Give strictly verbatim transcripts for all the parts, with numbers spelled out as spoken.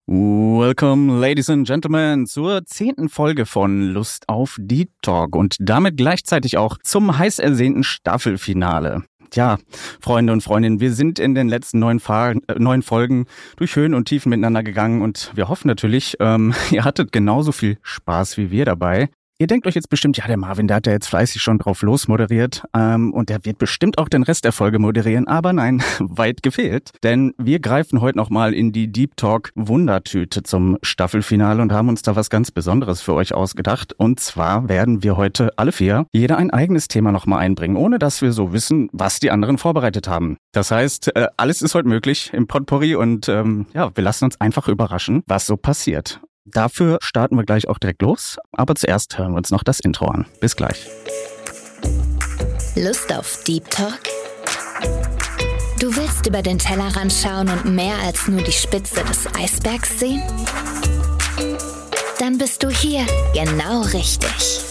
Welcome, ladies and gentlemen, zur zehnten Folge von Lust auf Deep Talk und damit gleichzeitig auch zum heiß ersehnten Staffelfinale. Tja, Freunde und Freundinnen, wir sind in den letzten neun, Fa- äh, neun Folgen durch Höhen und Tiefen miteinander gegangen und wir hoffen natürlich, ähm, ihr hattet genauso viel Spaß wie wir dabei. Ihr denkt euch jetzt bestimmt, ja, der Marvin, der hat ja jetzt fleißig schon drauf losmoderiert ähm, und der wird bestimmt auch den Rest der Folge moderieren, aber nein, weit gefehlt. Denn wir greifen heute nochmal in die Deep Talk Wundertüte zum Staffelfinale und haben uns da was ganz Besonderes für euch ausgedacht. Und zwar werden wir heute alle vier jeder ein eigenes Thema nochmal einbringen, ohne dass wir so wissen, was die anderen vorbereitet haben. Das heißt, äh, alles ist heute möglich im Potpourri und ähm, ja, wir lassen uns einfach überraschen, was so passiert. Dafür starten wir gleich auch direkt los, aber zuerst hören wir uns noch das Intro an. Bis gleich. Lust auf Deep Talk? Du willst über den Tellerrand schauen und mehr als nur die Spitze des Eisbergs sehen? Dann bist du hier genau richtig.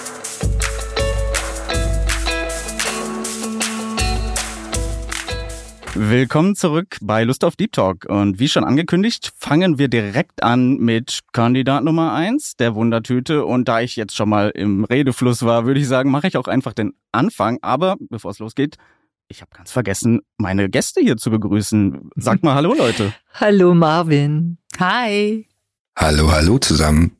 Willkommen zurück bei Lust auf Deep Talk und wie schon angekündigt, fangen wir direkt an mit Kandidat Nummer eins, der Wundertüte, und da ich jetzt schon mal im Redefluss war, würde ich sagen, mache ich auch einfach den Anfang, aber bevor es losgeht, ich habe ganz vergessen, meine Gäste hier zu begrüßen. Sagt mal Hallo, Leute. Hallo Marvin. Hi. Hallo, hallo zusammen.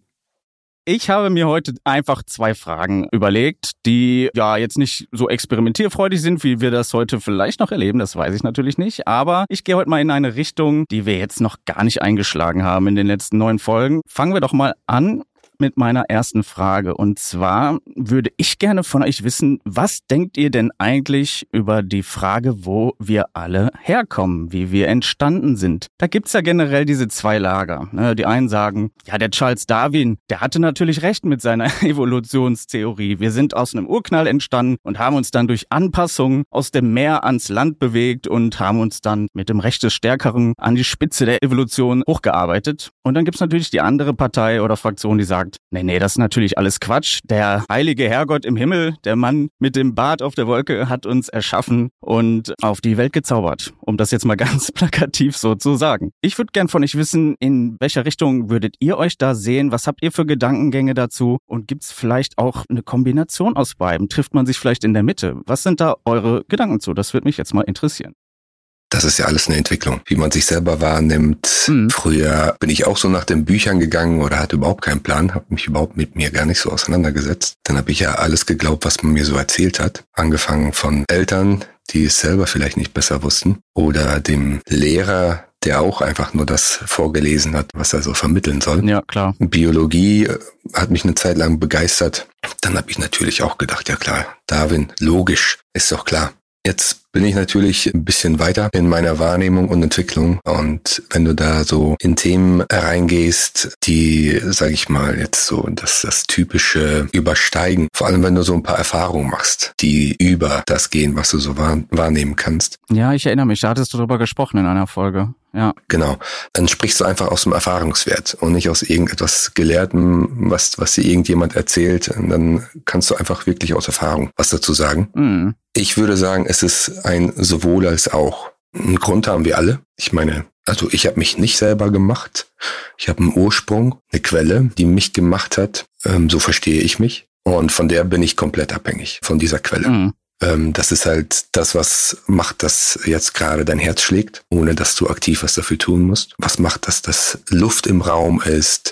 Ich habe mir heute einfach zwei Fragen überlegt, die ja jetzt nicht so experimentierfreudig sind, wie wir das heute vielleicht noch erleben, das weiß ich natürlich nicht. Aber ich gehe heute mal in eine Richtung, die wir jetzt noch gar nicht eingeschlagen haben in den letzten neun Folgen. Fangen wir doch mal an mit meiner ersten Frage. Und zwar würde ich gerne von euch wissen, was denkt ihr denn eigentlich über die Frage, wo wir alle herkommen, wie wir entstanden sind? Da gibt's ja generell diese zwei Lager. Die einen sagen, ja, der Charles Darwin, der hatte natürlich recht mit seiner Evolutionstheorie. Wir sind aus einem Urknall entstanden und haben uns dann durch Anpassung aus dem Meer ans Land bewegt und haben uns dann mit dem Recht des Stärkeren an die Spitze der Evolution hochgearbeitet. Und dann gibt's natürlich die andere Partei oder Fraktion, die sagt, nee, nee, das ist natürlich alles Quatsch. Der heilige Herrgott im Himmel, der Mann mit dem Bart auf der Wolke, hat uns erschaffen und auf die Welt gezaubert, um das jetzt mal ganz plakativ so zu sagen. Ich würde gern von euch wissen, in welcher Richtung würdet ihr euch da sehen? Was habt ihr für Gedankengänge dazu? Und gibt's vielleicht auch eine Kombination aus beiden? Trifft man sich vielleicht in der Mitte? Was sind da eure Gedanken zu? Das würde mich jetzt mal interessieren. Das ist ja alles eine Entwicklung, wie man sich selber wahrnimmt. Mhm. Früher bin ich auch so nach den Büchern gegangen oder hatte überhaupt keinen Plan, habe mich überhaupt mit mir gar nicht so auseinandergesetzt. Dann habe ich ja alles geglaubt, was man mir so erzählt hat. Angefangen von Eltern, die es selber vielleicht nicht besser wussten, oder dem Lehrer, der auch einfach nur das vorgelesen hat, was er so vermitteln soll. Ja, klar. Biologie hat mich eine Zeit lang begeistert. Dann habe ich natürlich auch gedacht, ja klar, Darwin, logisch, ist doch klar. Jetzt bin ich natürlich ein bisschen weiter in meiner Wahrnehmung und Entwicklung, und wenn du da so in Themen reingehst, die, sag ich mal, jetzt so das, das typische Übersteigen, vor allem wenn du so ein paar Erfahrungen machst, die über das gehen, was du so wahr, wahrnehmen kannst. Ja, ich erinnere mich, da hattest du drüber gesprochen in einer Folge. Ja. Genau. Dann sprichst du einfach aus dem Erfahrungswert und nicht aus irgendetwas Gelehrtem, was, was dir irgendjemand erzählt. Und dann kannst du einfach wirklich aus Erfahrung was dazu sagen. Mhm. Ich würde sagen, es ist ein sowohl als auch. Einen Grund haben wir alle. Ich meine, also ich habe mich nicht selber gemacht. Ich habe einen Ursprung, eine Quelle, die mich gemacht hat. Ähm, so verstehe ich mich. Und von der bin ich komplett abhängig, von dieser Quelle. Mhm. Ähm, das ist halt das, was macht, dass jetzt gerade dein Herz schlägt, ohne dass du aktiv was dafür tun musst. Was macht, dass das Luft im Raum ist,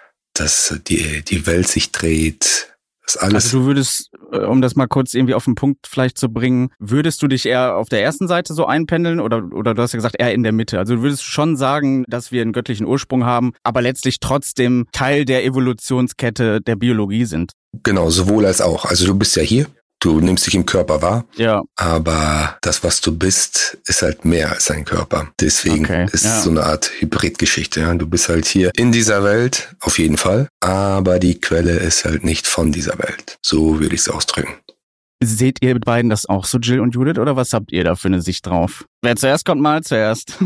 dass die, die Welt sich dreht. Das alles. Also du würdest, um das mal kurz irgendwie auf den Punkt vielleicht zu bringen, würdest du dich eher auf der ersten Seite so einpendeln oder, oder du hast ja gesagt, eher in der Mitte? Also du würdest schon sagen, dass wir einen göttlichen Ursprung haben, aber letztlich trotzdem Teil der Evolutionskette der Biologie sind. Genau, sowohl als auch. Also du bist ja hier. Du nimmst dich im Körper wahr, ja. Aber das, was du bist, ist halt mehr als dein Körper. Deswegen okay, ist es ja. so eine Art Hybridgeschichte. Ja? Du bist halt hier in dieser Welt, auf jeden Fall, aber die Quelle ist halt nicht von dieser Welt. So würde ich es ausdrücken. Seht ihr beiden das auch so, Jill und Judith, oder was habt ihr da für eine Sicht drauf? Wer zuerst kommt, mal zuerst.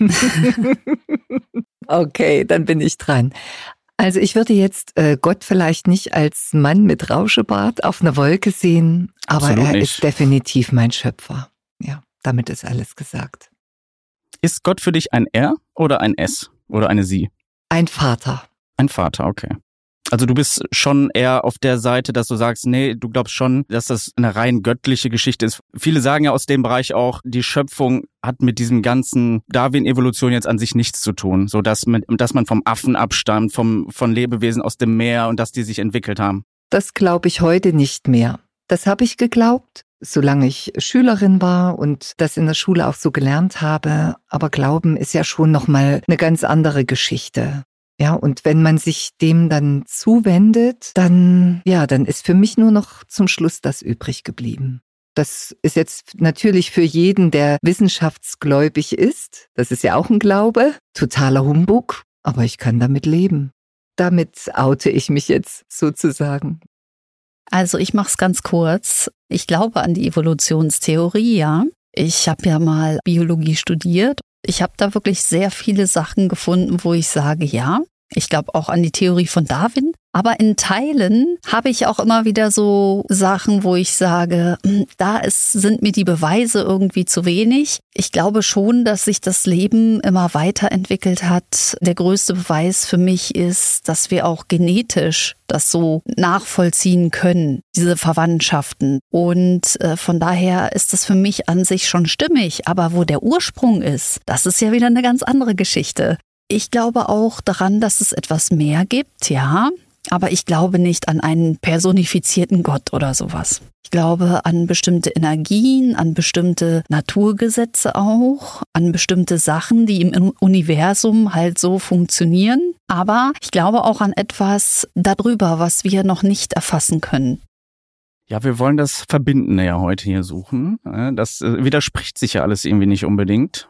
Okay, dann bin ich dran. Also ich würde jetzt äh, Gott vielleicht nicht als Mann mit Rauschebart auf einer Wolke sehen, aber Absolut er nicht. ist definitiv mein Schöpfer. Ja, damit ist alles gesagt. Ist Gott für dich ein Er oder ein Es oder eine Sie? Ein Vater. Ein Vater, okay. Also du bist schon eher auf der Seite, dass du sagst, nee, du glaubst schon, dass das eine rein göttliche Geschichte ist. Viele sagen ja aus dem Bereich auch, die Schöpfung hat mit diesem ganzen Darwin-Evolution jetzt an sich nichts zu tun. So dass, mit, dass man vom Affen abstammt, vom, von Lebewesen aus dem Meer und dass die sich entwickelt haben. Das glaube ich heute nicht mehr. Das habe ich geglaubt, solange ich Schülerin war und das in der Schule auch so gelernt habe. Aber Glauben ist ja schon nochmal eine ganz andere Geschichte. Ja, und wenn man sich dem dann zuwendet, dann, ja, dann ist für mich nur noch zum Schluss das übrig geblieben. Das ist jetzt natürlich für jeden, der wissenschaftsgläubig ist, das ist ja auch ein Glaube, totaler Humbug, aber ich kann damit leben. Damit oute ich mich jetzt sozusagen. Also ich mache es ganz kurz. Ich glaube an die Evolutionstheorie, ja. Ich habe ja mal Biologie studiert. Ich habe da wirklich sehr viele Sachen gefunden, wo ich sage, ja, ich glaube auch an die Theorie von Darwin. Aber in Teilen habe ich auch immer wieder so Sachen, wo ich sage, da ist, sind mir die Beweise irgendwie zu wenig. Ich glaube schon, dass sich das Leben immer weiterentwickelt hat. Der größte Beweis für mich ist, dass wir auch genetisch das so nachvollziehen können, diese Verwandtschaften. Und äh, von daher ist das für mich an sich schon stimmig. Aber wo der Ursprung ist, das ist ja wieder eine ganz andere Geschichte. Ich glaube auch daran, dass es etwas mehr gibt, ja. Aber ich glaube nicht an einen personifizierten Gott oder sowas. Ich glaube an bestimmte Energien, an bestimmte Naturgesetze auch, an bestimmte Sachen, die im Universum halt so funktionieren. Aber ich glaube auch an etwas darüber, was wir noch nicht erfassen können. Ja, wir wollen das Verbindende ja heute hier suchen. Das widerspricht sich ja alles irgendwie nicht unbedingt.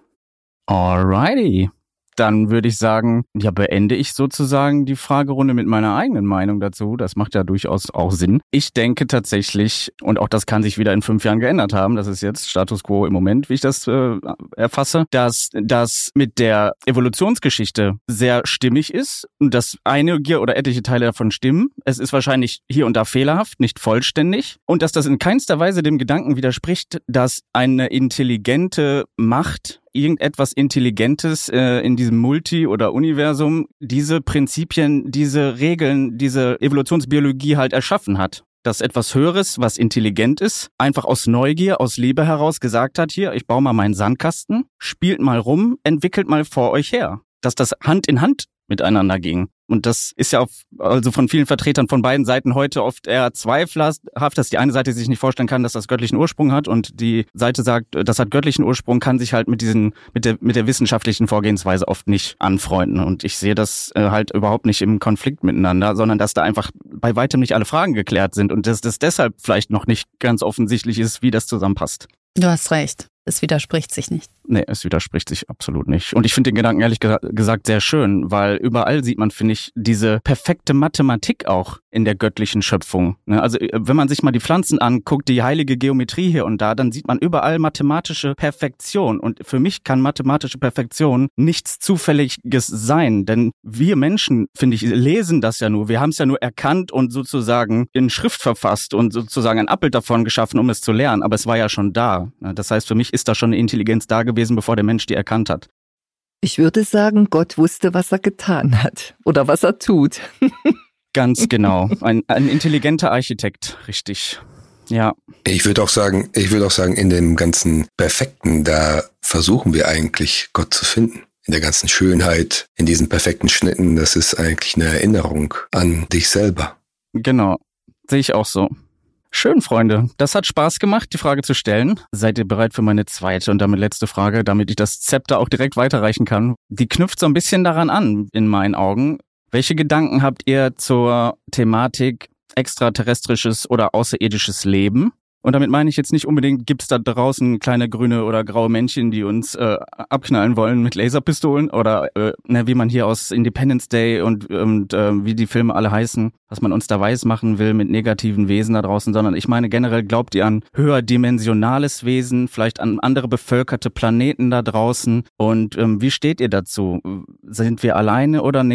Alrighty. Dann würde ich sagen, ja, beende ich sozusagen die Fragerunde mit meiner eigenen Meinung dazu. Das macht ja durchaus auch Sinn. Ich denke tatsächlich, und auch das kann sich wieder in fünf Jahren geändert haben, das ist jetzt Status Quo im Moment, wie ich das äh, erfasse, dass das mit der Evolutionsgeschichte sehr stimmig ist und dass einige oder etliche Teile davon stimmen. Es ist wahrscheinlich hier und da fehlerhaft, nicht vollständig. Und dass das in keinster Weise dem Gedanken widerspricht, dass eine intelligente Macht, irgendetwas Intelligentes äh, in diesem Multi- oder Universum diese Prinzipien, diese Regeln, diese Evolutionsbiologie halt erschaffen hat. Dass etwas Höheres, was intelligent ist, einfach aus Neugier, aus Liebe heraus gesagt hat, hier, ich baue mal meinen Sandkasten, spielt mal rum, entwickelt mal vor euch her. Dass das Hand in Hand miteinander ging. Und das ist ja auf, also von vielen Vertretern von beiden Seiten heute oft eher zweifelhaft, dass die eine Seite sich nicht vorstellen kann, dass das göttlichen Ursprung hat und die Seite sagt, das hat göttlichen Ursprung, kann sich halt mit diesen, mit der, mit der wissenschaftlichen Vorgehensweise oft nicht anfreunden. Und ich sehe das halt überhaupt nicht im Konflikt miteinander, sondern dass da einfach bei weitem nicht alle Fragen geklärt sind und dass das deshalb vielleicht noch nicht ganz offensichtlich ist, wie das zusammenpasst. Du hast recht. Es widerspricht sich nicht. Nee, es widerspricht sich absolut nicht. Und ich finde den Gedanken ehrlich gesagt sehr schön, weil überall sieht man, finde ich, diese perfekte Mathematik auch in der göttlichen Schöpfung. Also wenn man sich mal die Pflanzen anguckt, die heilige Geometrie hier und da, dann sieht man überall mathematische Perfektion. Und für mich kann mathematische Perfektion nichts Zufälliges sein. Denn wir Menschen, finde ich, lesen das ja nur. Wir haben es ja nur erkannt und sozusagen in Schrift verfasst und sozusagen ein Abbild davon geschaffen, um es zu lernen. Aber es war ja schon da. Das heißt, für mich ist da schon eine Intelligenz da gewesen, bevor der Mensch die erkannt hat. Ich würde sagen, Gott wusste, was er getan hat oder was er tut. Ganz genau. Ein, ein intelligenter Architekt, richtig. Ja. Ich würde auch sagen, ich würde auch sagen, in dem ganzen Perfekten, da versuchen wir eigentlich Gott zu finden. In der ganzen Schönheit, in diesen perfekten Schnitten, das ist eigentlich eine Erinnerung an dich selber. Genau. Sehe ich auch so. Schön, Freunde. Das hat Spaß gemacht, die Frage zu stellen. Seid ihr bereit für meine zweite und damit letzte Frage, damit ich das Zepter auch direkt weiterreichen kann? Die knüpft so ein bisschen daran an, in meinen Augen. Welche Gedanken habt ihr zur Thematik extraterrestrisches oder außerirdisches Leben? Und damit meine ich jetzt nicht unbedingt, gibt's da draußen kleine grüne oder graue Männchen, die uns äh, abknallen wollen mit Laserpistolen oder äh, ne, wie man hier aus Independence Day und, und äh, wie die Filme alle heißen, was man uns da weiß machen will mit negativen Wesen da draußen, sondern ich meine generell, glaubt ihr an höherdimensionales Wesen, vielleicht an andere bevölkerte Planeten da draußen und ähm, wie steht ihr dazu? Sind wir alleine oder nicht?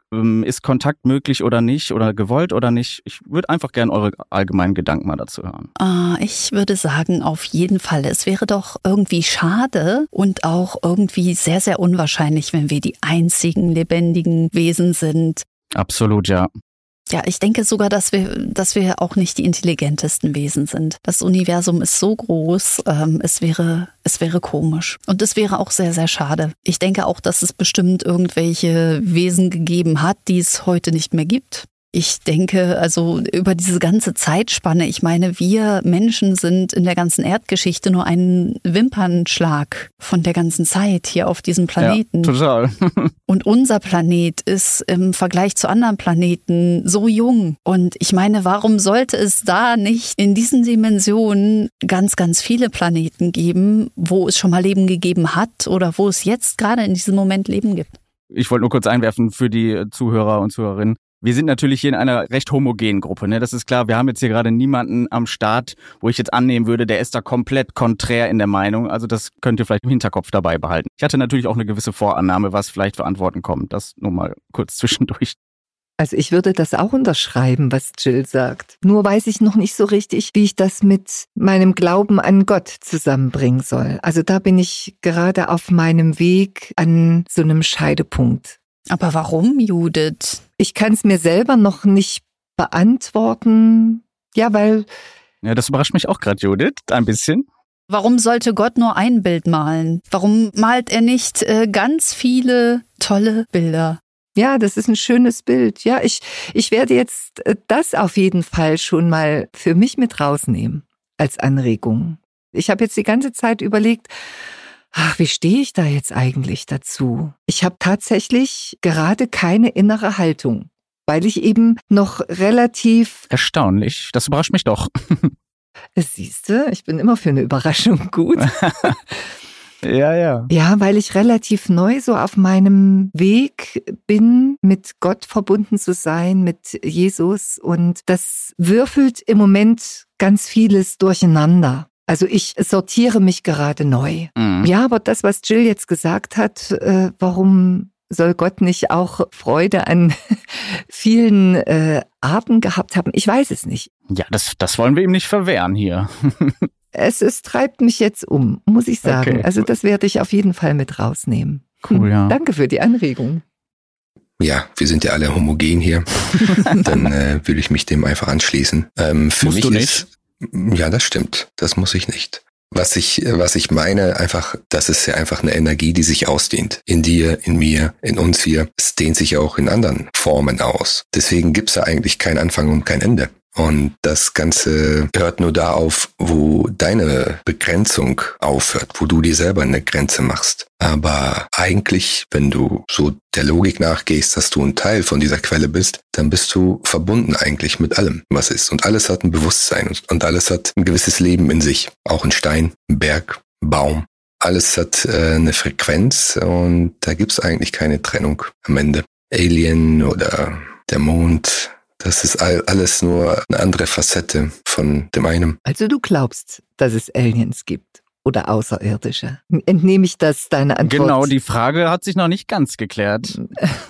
Ähm, ist Kontakt möglich oder nicht oder gewollt oder nicht? Ich würde einfach gerne eure allgemeinen Gedanken mal dazu hören. Ah, ich würde sagen, auf jeden Fall. Es wäre doch irgendwie schade und auch irgendwie sehr, sehr unwahrscheinlich, wenn wir die einzigen lebendigen Wesen sind. Absolut, ja. Ja, ich denke sogar, dass wir, dass wir auch nicht die intelligentesten Wesen sind. Das Universum ist so groß, ähm, es wäre, es wäre komisch. Und es wäre auch sehr, sehr schade. Ich denke auch, dass es bestimmt irgendwelche Wesen gegeben hat, die es heute nicht mehr gibt. Ich denke, also über diese ganze Zeitspanne, ich meine, wir Menschen sind in der ganzen Erdgeschichte nur ein Wimpernschlag von der ganzen Zeit hier auf diesem Planeten. Ja, total. Und unser Planet ist im Vergleich zu anderen Planeten so jung. Und ich meine, warum sollte es da nicht in diesen Dimensionen ganz, ganz viele Planeten geben, wo es schon mal Leben gegeben hat oder wo es jetzt gerade in diesem Moment Leben gibt? Ich wollte nur kurz einwerfen für die Zuhörer und Zuhörerinnen. Wir sind natürlich hier in einer recht homogenen Gruppe, ne? Das ist klar. Wir haben jetzt hier gerade niemanden am Start, wo ich jetzt annehmen würde, der ist da komplett konträr in der Meinung. Also das könnt ihr vielleicht im Hinterkopf dabei behalten. Ich hatte natürlich auch eine gewisse Vorannahme, was vielleicht für Antworten kommt. Das nur mal kurz zwischendurch. Also ich würde das auch unterschreiben, was Jill sagt. Nur weiß ich noch nicht so richtig, wie ich das mit meinem Glauben an Gott zusammenbringen soll. Also da bin ich gerade auf meinem Weg an so einem Scheidepunkt. Aber warum, Judith? Ich kann es mir selber noch nicht beantworten. Ja, weil... Ja, das überrascht mich auch gerade, Judith, ein bisschen. Warum sollte Gott nur ein Bild malen? Warum malt er nicht äh, ganz viele tolle Bilder? Ja, das ist ein schönes Bild. Ja, ich, ich werde jetzt das auf jeden Fall schon mal für mich mit rausnehmen als Anregung. Ich habe jetzt die ganze Zeit überlegt, ach, wie stehe ich da jetzt eigentlich dazu? Ich habe tatsächlich gerade keine innere Haltung, weil ich eben noch relativ... Erstaunlich, das überrascht mich doch. Siehst du, ich bin immer für eine Überraschung gut. Ja, ja. Ja, weil ich relativ neu so auf meinem Weg bin, mit Gott verbunden zu sein, mit Jesus. Und das würfelt im Moment ganz vieles durcheinander. Also ich sortiere mich gerade neu. Mhm. Ja, aber das, was Jill jetzt gesagt hat, äh, warum soll Gott nicht auch Freude an vielen äh, Arten gehabt haben? Ich weiß es nicht. Ja, das, das wollen wir ihm nicht verwehren hier. Es, es treibt mich jetzt um, muss ich sagen. Okay. Also das werde ich auf jeden Fall mit rausnehmen. Cool, ja. Danke für die Anregung. Ja, wir sind ja alle homogen hier. Dann äh, würde ich mich dem einfach anschließen. Ähm, für Musst mich du nicht? Ist, ja, das stimmt. Das muss ich nicht. Was ich, was ich meine, einfach, das ist ja einfach eine Energie, die sich ausdehnt. In dir, in mir, in uns hier. Es dehnt sich auch in anderen Formen aus. Deswegen gibt's ja eigentlich keinen Anfang und kein Ende. Und das Ganze hört nur da auf, wo deine Begrenzung aufhört, wo du dir selber eine Grenze machst. Aber eigentlich, wenn du so der Logik nachgehst, dass du ein Teil von dieser Quelle bist, dann bist du verbunden eigentlich mit allem, was ist. Und alles hat ein Bewusstsein und alles hat ein gewisses Leben in sich. Auch ein Stein, ein Berg, ein Baum. Alles hat äh, eine Frequenz und da gibt's eigentlich keine Trennung am Ende. Alien oder der Mond... Das ist alles nur eine andere Facette von dem einen. Also du glaubst, dass es Aliens gibt oder Außerirdische? Entnehme ich das deine Antwort? Genau, die Frage hat sich noch nicht ganz geklärt.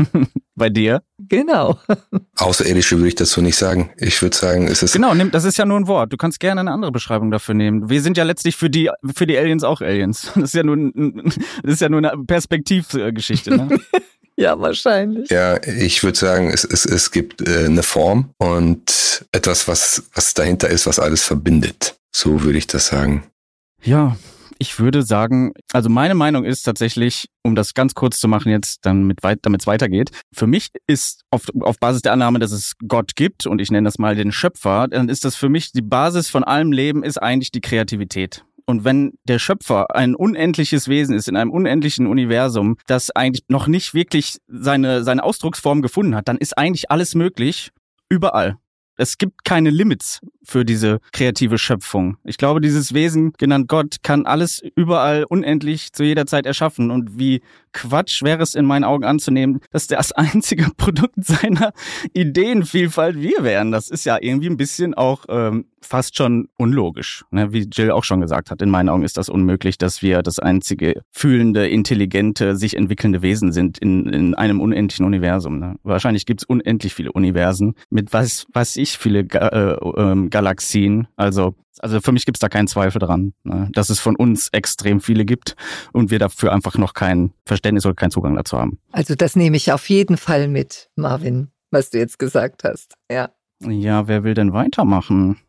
Bei dir? Genau. Außerirdische würde ich dazu nicht sagen. Ich würde sagen, es ist... Genau, das ist ja nur ein Wort. Du kannst gerne eine andere Beschreibung dafür nehmen. Wir sind ja letztlich für die für die Aliens auch Aliens. Das ist ja nur, ein, das ist ja nur eine Perspektivgeschichte, ne? Ja, wahrscheinlich. Ja, ich würde sagen, es, es, es gibt äh, eine Form und etwas, was, was dahinter ist, was alles verbindet. So würde ich das sagen. Ja, ich würde sagen, also meine Meinung ist tatsächlich, um das ganz kurz zu machen jetzt, damit es weitergeht, für mich ist auf, auf Basis der Annahme, dass es Gott gibt und ich nenne das mal den Schöpfer, dann ist das für mich die Basis von allem Leben ist eigentlich die Kreativität. Und wenn der Schöpfer ein unendliches Wesen ist, in einem unendlichen Universum, das eigentlich noch nicht wirklich seine, seine Ausdrucksform gefunden hat, dann ist eigentlich alles möglich, überall. Es gibt keine Limits für diese kreative Schöpfung. Ich glaube, dieses Wesen, genannt Gott, kann alles überall unendlich zu jeder Zeit erschaffen. Und wie Quatsch wäre es in meinen Augen anzunehmen, dass das einzige Produkt seiner Ideenvielfalt wir wären. Das ist ja irgendwie ein bisschen auch ähm, fast schon unlogisch. Ne? Wie Jill auch schon gesagt hat, in meinen Augen ist das unmöglich, dass wir das einzige fühlende, intelligente, sich entwickelnde Wesen sind in, in einem unendlichen Universum. Ne? Wahrscheinlich gibt es unendlich viele Universen mit was weiß ich viele Ga- äh, äh, Galaxien. Also Also für mich gibt's da keinen Zweifel dran, ne, dass es von uns extrem viele gibt und wir dafür einfach noch kein Verständnis oder keinen Zugang dazu haben. Also das nehme ich auf jeden Fall mit, Marvin, was du jetzt gesagt hast. Ja. Ja, wer will denn weitermachen?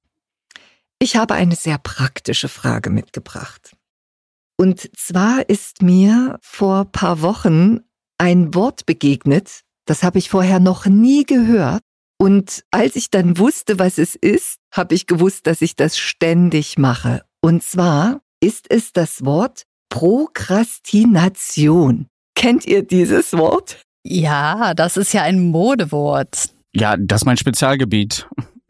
Ich habe eine sehr praktische Frage mitgebracht. Und zwar ist mir vor ein paar Wochen ein Wort begegnet, das habe ich vorher noch nie gehört. Und als ich dann wusste, was es ist, habe ich gewusst, dass ich das ständig mache. Und zwar ist es das Wort Prokrastination. Kennt ihr dieses Wort? Ja, das ist ja ein Modewort. Ja, das ist mein Spezialgebiet.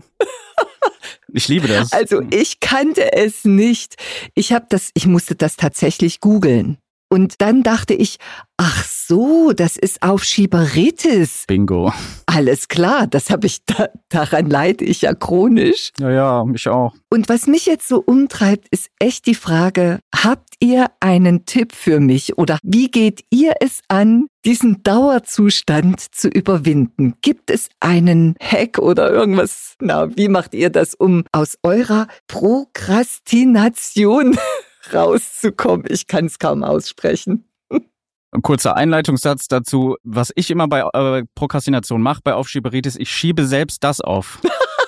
Ich liebe das. Also ich kannte es nicht. Ich habe das, ich musste das tatsächlich googeln. Und dann dachte ich, ach so, das ist Aufschieberitis. Bingo. Alles klar, das habe ich, da, daran leide ich ja chronisch. Ja, ja, mich auch. Und was mich jetzt so umtreibt, ist echt die Frage, habt ihr einen Tipp für mich oder wie geht ihr es an, diesen Dauerzustand zu überwinden? Gibt es einen Hack oder irgendwas? Na, wie macht ihr das, um aus eurer Prokrastination rauszukommen? Ich kann es kaum aussprechen. Ein kurzer Einleitungssatz dazu. Was ich immer bei äh, Prokrastination mache, bei Aufschieberitis, ich schiebe selbst das auf.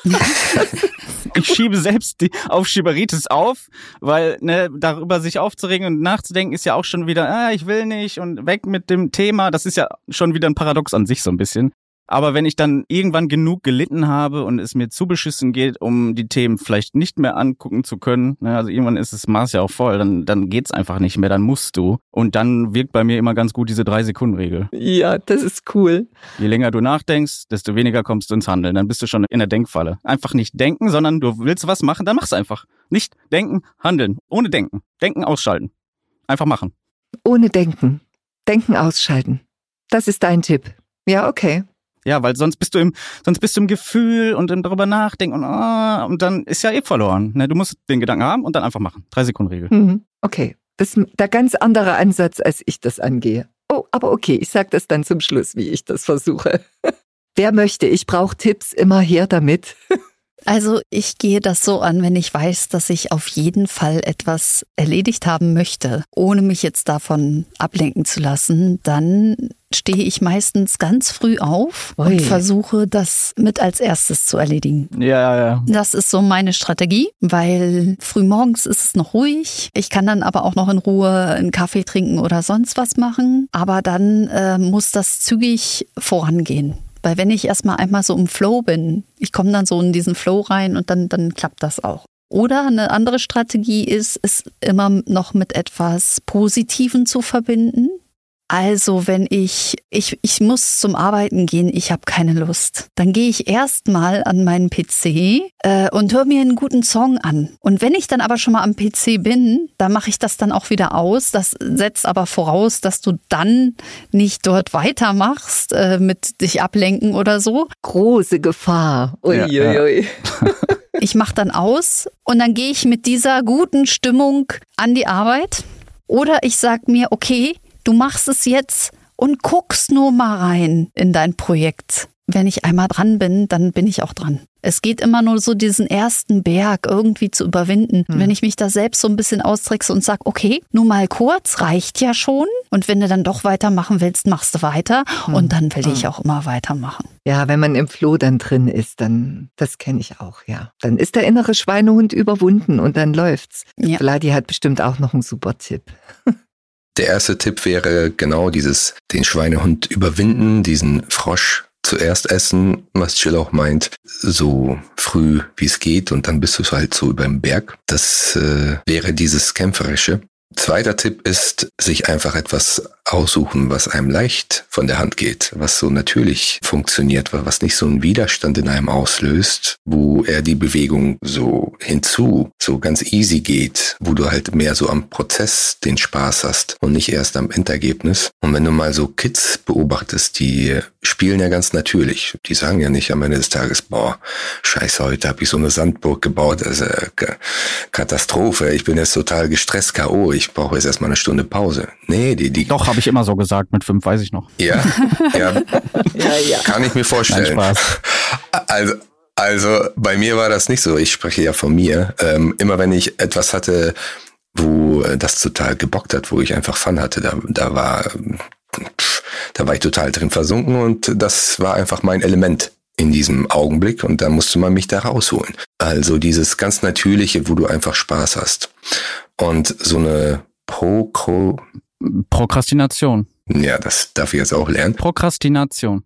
Ich schiebe selbst die Aufschieberitis auf, weil ne, darüber sich aufzuregen und nachzudenken ist ja auch schon wieder, ah, ich will nicht und weg mit dem Thema. Das ist ja schon wieder ein Paradox an sich so ein bisschen. Aber wenn ich dann irgendwann genug gelitten habe und es mir zu beschissen geht, um die Themen vielleicht nicht mehr angucken zu können, ne, also irgendwann ist das Maß ja auch voll, dann, dann geht's einfach nicht mehr, dann musst du. Und dann wirkt bei mir immer ganz gut diese Drei-Sekunden-Regel. Ja, das ist cool. Je länger du nachdenkst, desto weniger kommst du ins Handeln. Dann bist du schon in der Denkfalle. Einfach nicht denken, sondern du willst was machen, dann mach's einfach. Nicht denken, handeln. Ohne denken. Denken ausschalten. Einfach machen. Ohne Denken. Denken ausschalten. Das ist dein Tipp. Ja, okay. Ja, weil sonst bist du im, sonst bist du im Gefühl und im darüber nachdenken und, oh, und dann ist ja eh verloren. Ne? Du musst den Gedanken haben und dann einfach machen. Drei-Sekunden-Regel. Mhm. Okay. Das ist der ganz andere Ansatz, als ich das angehe. Oh, aber okay, ich sag das dann zum Schluss, wie ich das versuche. Wer möchte? Ich brauche Tipps, immer her damit. Also ich gehe das so an, wenn ich weiß, dass ich auf jeden Fall etwas erledigt haben möchte, ohne mich jetzt davon ablenken zu lassen, dann stehe ich meistens ganz früh auf Ui. und versuche, das mit als erstes zu erledigen. Ja, ja. Das ist so meine Strategie, weil frühmorgens ist es noch ruhig. Ich kann dann aber auch noch in Ruhe einen Kaffee trinken oder sonst was machen. Aber dann äh, muss das zügig vorangehen. Weil wenn ich erstmal einmal so im Flow bin, ich komme dann so in diesen Flow rein und dann, dann klappt das auch. Oder eine andere Strategie ist, es immer noch mit etwas Positivem zu verbinden. Also wenn ich, ich, ich muss zum Arbeiten gehen, ich habe keine Lust. Dann gehe ich erstmal an meinen P C äh, und höre mir einen guten Song an. Und wenn ich dann aber schon mal am P C bin, dann mache ich das dann auch wieder aus. Das setzt aber voraus, dass du dann nicht dort weitermachst äh, mit dich ablenken oder so. Große Gefahr. Uiuiui. Ja, ja. Ich mache dann aus und dann gehe ich mit dieser guten Stimmung an die Arbeit. Oder ich sage mir, okay, du machst es jetzt und guckst nur mal rein in dein Projekt. Wenn ich einmal dran bin, dann bin ich auch dran. Es geht immer nur so, diesen ersten Berg irgendwie zu überwinden. Hm. Wenn ich mich da selbst so ein bisschen austrickse und sage, okay, nur mal kurz, reicht ja schon. Und wenn du dann doch weitermachen willst, machst du weiter. Hm. Und dann will hm. ich auch immer weitermachen. Ja, wenn man im Flow dann drin ist, dann, das kenne ich auch, ja. Dann ist der innere Schweinehund überwunden und dann läuft's. Ja. Vladi hat bestimmt auch noch einen super Tipp. Der erste Tipp wäre genau dieses, den Schweinehund überwinden, diesen Frosch zuerst essen, was Jill auch meint, so früh wie es geht und dann bist du halt so über dem Berg. Das äh, wäre dieses Kämpferische. Zweiter Tipp ist, sich einfach etwas aussuchen, was einem leicht von der Hand geht, was so natürlich funktioniert, was nicht so einen Widerstand in einem auslöst, wo eher die Bewegung so hinzu, so ganz easy geht, wo du halt mehr so am Prozess den Spaß hast und nicht erst am Endergebnis. Und wenn du mal so Kids beobachtest, die spielen ja ganz natürlich. Die sagen ja nicht am Ende des Tages, boah, scheiße, heute habe ich so eine Sandburg gebaut, das ist eine Katastrophe, ich bin jetzt total gestresst, K O, ich brauche jetzt erstmal eine Stunde Pause. Nee, die, die. Doch, habe ich immer so gesagt, mit fünf weiß ich noch. Ja, ja, Ja, ja. kann ich mir vorstellen. Nein, Spaß. Also, also bei mir war das nicht so, ich spreche ja von mir. Ähm, immer wenn ich etwas hatte, wo das total gebockt hat, wo ich einfach Fun hatte, da, da war, pff, da war ich total drin versunken und das war einfach mein Element in diesem Augenblick und da musste man mich da rausholen. Also dieses ganz Natürliche, wo du einfach Spaß hast. Und so eine Pro... Prokrastination. Ja, das darf ich jetzt auch lernen. Prokrastination.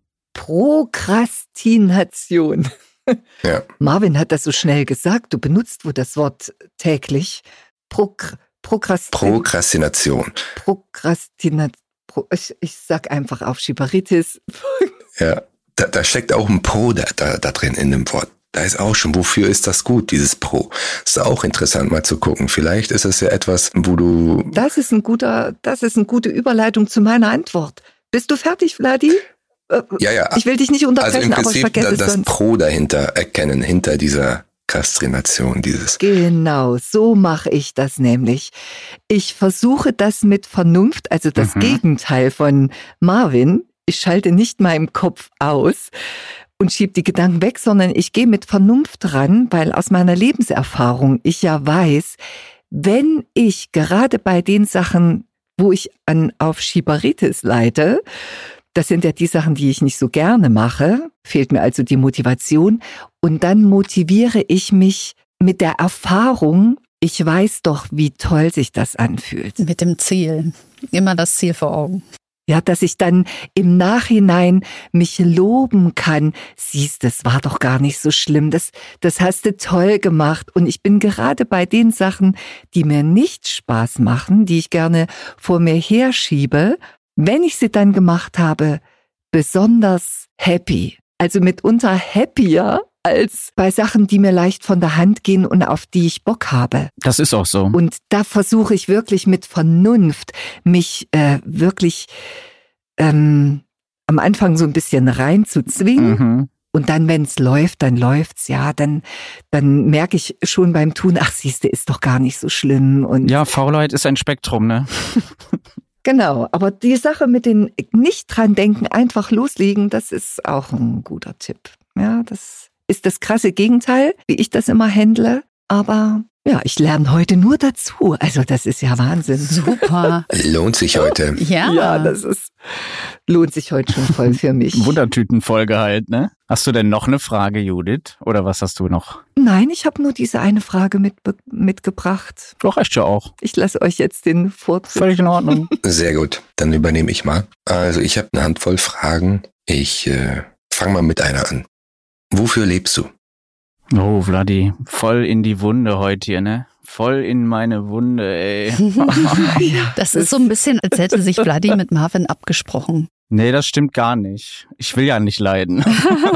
Prokrastination. Ja. Marvin hat das so schnell gesagt. Du benutzt wohl das Wort täglich. Prok Prokrastin Prokrastination. Prokrastination. Pro ich, ich sag einfach Aufschieberitis. Ja, da, da steckt auch ein Pro da, da, da drin in dem Wort. Da ist auch schon, wofür ist das gut, dieses Pro? Ist auch interessant mal zu gucken. Vielleicht ist es ja etwas, wo du... Das ist ein guter, das ist eine gute Überleitung zu meiner Antwort. Bist du fertig, Vladi? Ja, ja. Ich will dich nicht unterbrechen, also im aber ich Prinzip vergesse es das sonst. Pro dahinter erkennen, hinter dieser Kastrination, dieses... Genau, so mache ich das nämlich. Ich versuche das mit Vernunft, also das Mhm. Gegenteil von Marvin. Ich schalte nicht meinen Kopf aus und schiebe die Gedanken weg, sondern ich gehe mit Vernunft ran, weil aus meiner Lebenserfahrung ich ja weiß, wenn ich gerade bei den Sachen, wo ich an Aufschieberitis leide, das sind ja die Sachen, die ich nicht so gerne mache, fehlt mir also die Motivation und dann motiviere ich mich mit der Erfahrung, ich weiß doch, wie toll sich das anfühlt. Mit dem Ziel. Immer das Ziel vor Augen. Ja, dass ich dann im Nachhinein mich loben kann. Siehst, das war doch gar nicht so schlimm. Das, das hast du toll gemacht. Und ich bin gerade bei den Sachen, die mir nicht Spaß machen, die ich gerne vor mir herschiebe, wenn ich sie dann gemacht habe, besonders happy. Also mitunter happier als bei Sachen, die mir leicht von der Hand gehen und auf die ich Bock habe. Das ist auch so. Und da versuche ich wirklich mit Vernunft, mich äh, wirklich ähm, am Anfang so ein bisschen reinzuzwingen. Mhm. Und dann, wenn es läuft, dann läuft's, ja, dann, dann merke ich schon beim Tun, ach siehste, ist doch gar nicht so schlimm. Und Ja, Faulheit ist ein Spektrum, ne? genau, aber die Sache mit den nicht dran denken, einfach loslegen, das ist auch ein guter Tipp. Ja, das ist das krasse Gegenteil, wie ich das immer handle. Aber ja, ich lerne heute nur dazu. Also das ist ja Wahnsinn. Super. Lohnt sich heute. Ja. Ja, das ist lohnt sich heute schon voll für mich. Wundertütenfolge halt, ne? Hast du denn noch eine Frage, Judith? Oder was hast du noch? Nein, ich habe nur diese eine Frage mit, mitgebracht. Doch, reicht ja auch. Ich lasse euch jetzt den Vortritt. Völlig in Ordnung. Sehr gut, dann übernehme ich mal. Also ich habe eine Handvoll Fragen. Ich äh, fange mal mit einer an. Wofür lebst du? Oh, Vladi, voll in die Wunde heute hier, ne? Voll in meine Wunde, ey. Das ist so ein bisschen, als hätte sich Vladi mit Marvin abgesprochen. Nee, das stimmt gar nicht. Ich will ja nicht leiden.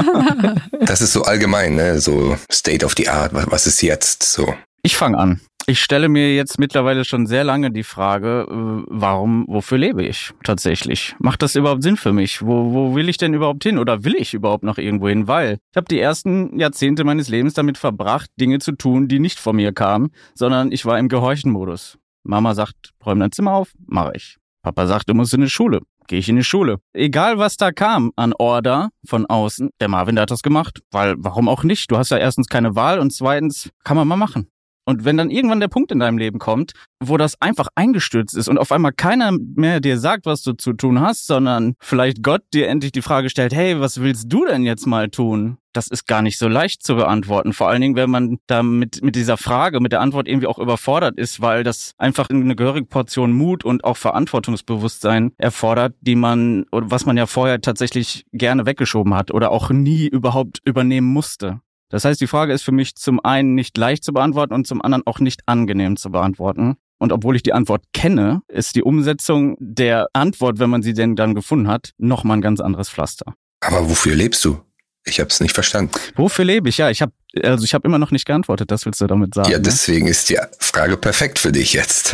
Das ist so allgemein, ne? So State of the Art, was, was ist jetzt so? Ich fange an. Ich stelle mir jetzt mittlerweile schon sehr lange die Frage, äh, warum, wofür lebe ich tatsächlich? Macht das überhaupt Sinn für mich? Wo, wo will ich denn überhaupt hin? Oder will ich überhaupt noch irgendwo hin? Weil ich habe die ersten Jahrzehnte meines Lebens damit verbracht, Dinge zu tun, die nicht von mir kamen, sondern ich war im Gehorchenmodus. Mama sagt, räum dein Zimmer auf, mache ich. Papa sagt, du musst in die Schule. Gehe ich in die Schule. Egal, was da kam an Order von außen, der Marvin, der hat das gemacht. Weil, warum auch nicht? Du hast ja erstens keine Wahl und zweitens kann man mal machen. Und wenn dann irgendwann der Punkt in deinem Leben kommt, wo das einfach eingestürzt ist und auf einmal keiner mehr dir sagt, was du zu tun hast, sondern vielleicht Gott dir endlich die Frage stellt, hey, was willst du denn jetzt mal tun? Das ist gar nicht so leicht zu beantworten. Vor allen Dingen, wenn man da mit, mit dieser Frage, mit der Antwort irgendwie auch überfordert ist, weil das einfach eine gehörige Portion Mut und auch Verantwortungsbewusstsein erfordert, die man, oder was man ja vorher tatsächlich gerne weggeschoben hat oder auch nie überhaupt übernehmen musste. Das heißt, die Frage ist für mich zum einen nicht leicht zu beantworten und zum anderen auch nicht angenehm zu beantworten. Und obwohl ich die Antwort kenne, ist die Umsetzung der Antwort, wenn man sie denn dann gefunden hat, nochmal ein ganz anderes Pflaster. Aber wofür lebst du? Ich habe es nicht verstanden. Wofür lebe ich? Ja, ich habe also ich habe immer noch nicht geantwortet, das willst du damit sagen. Ja, deswegen ne? ist die Frage perfekt für dich jetzt.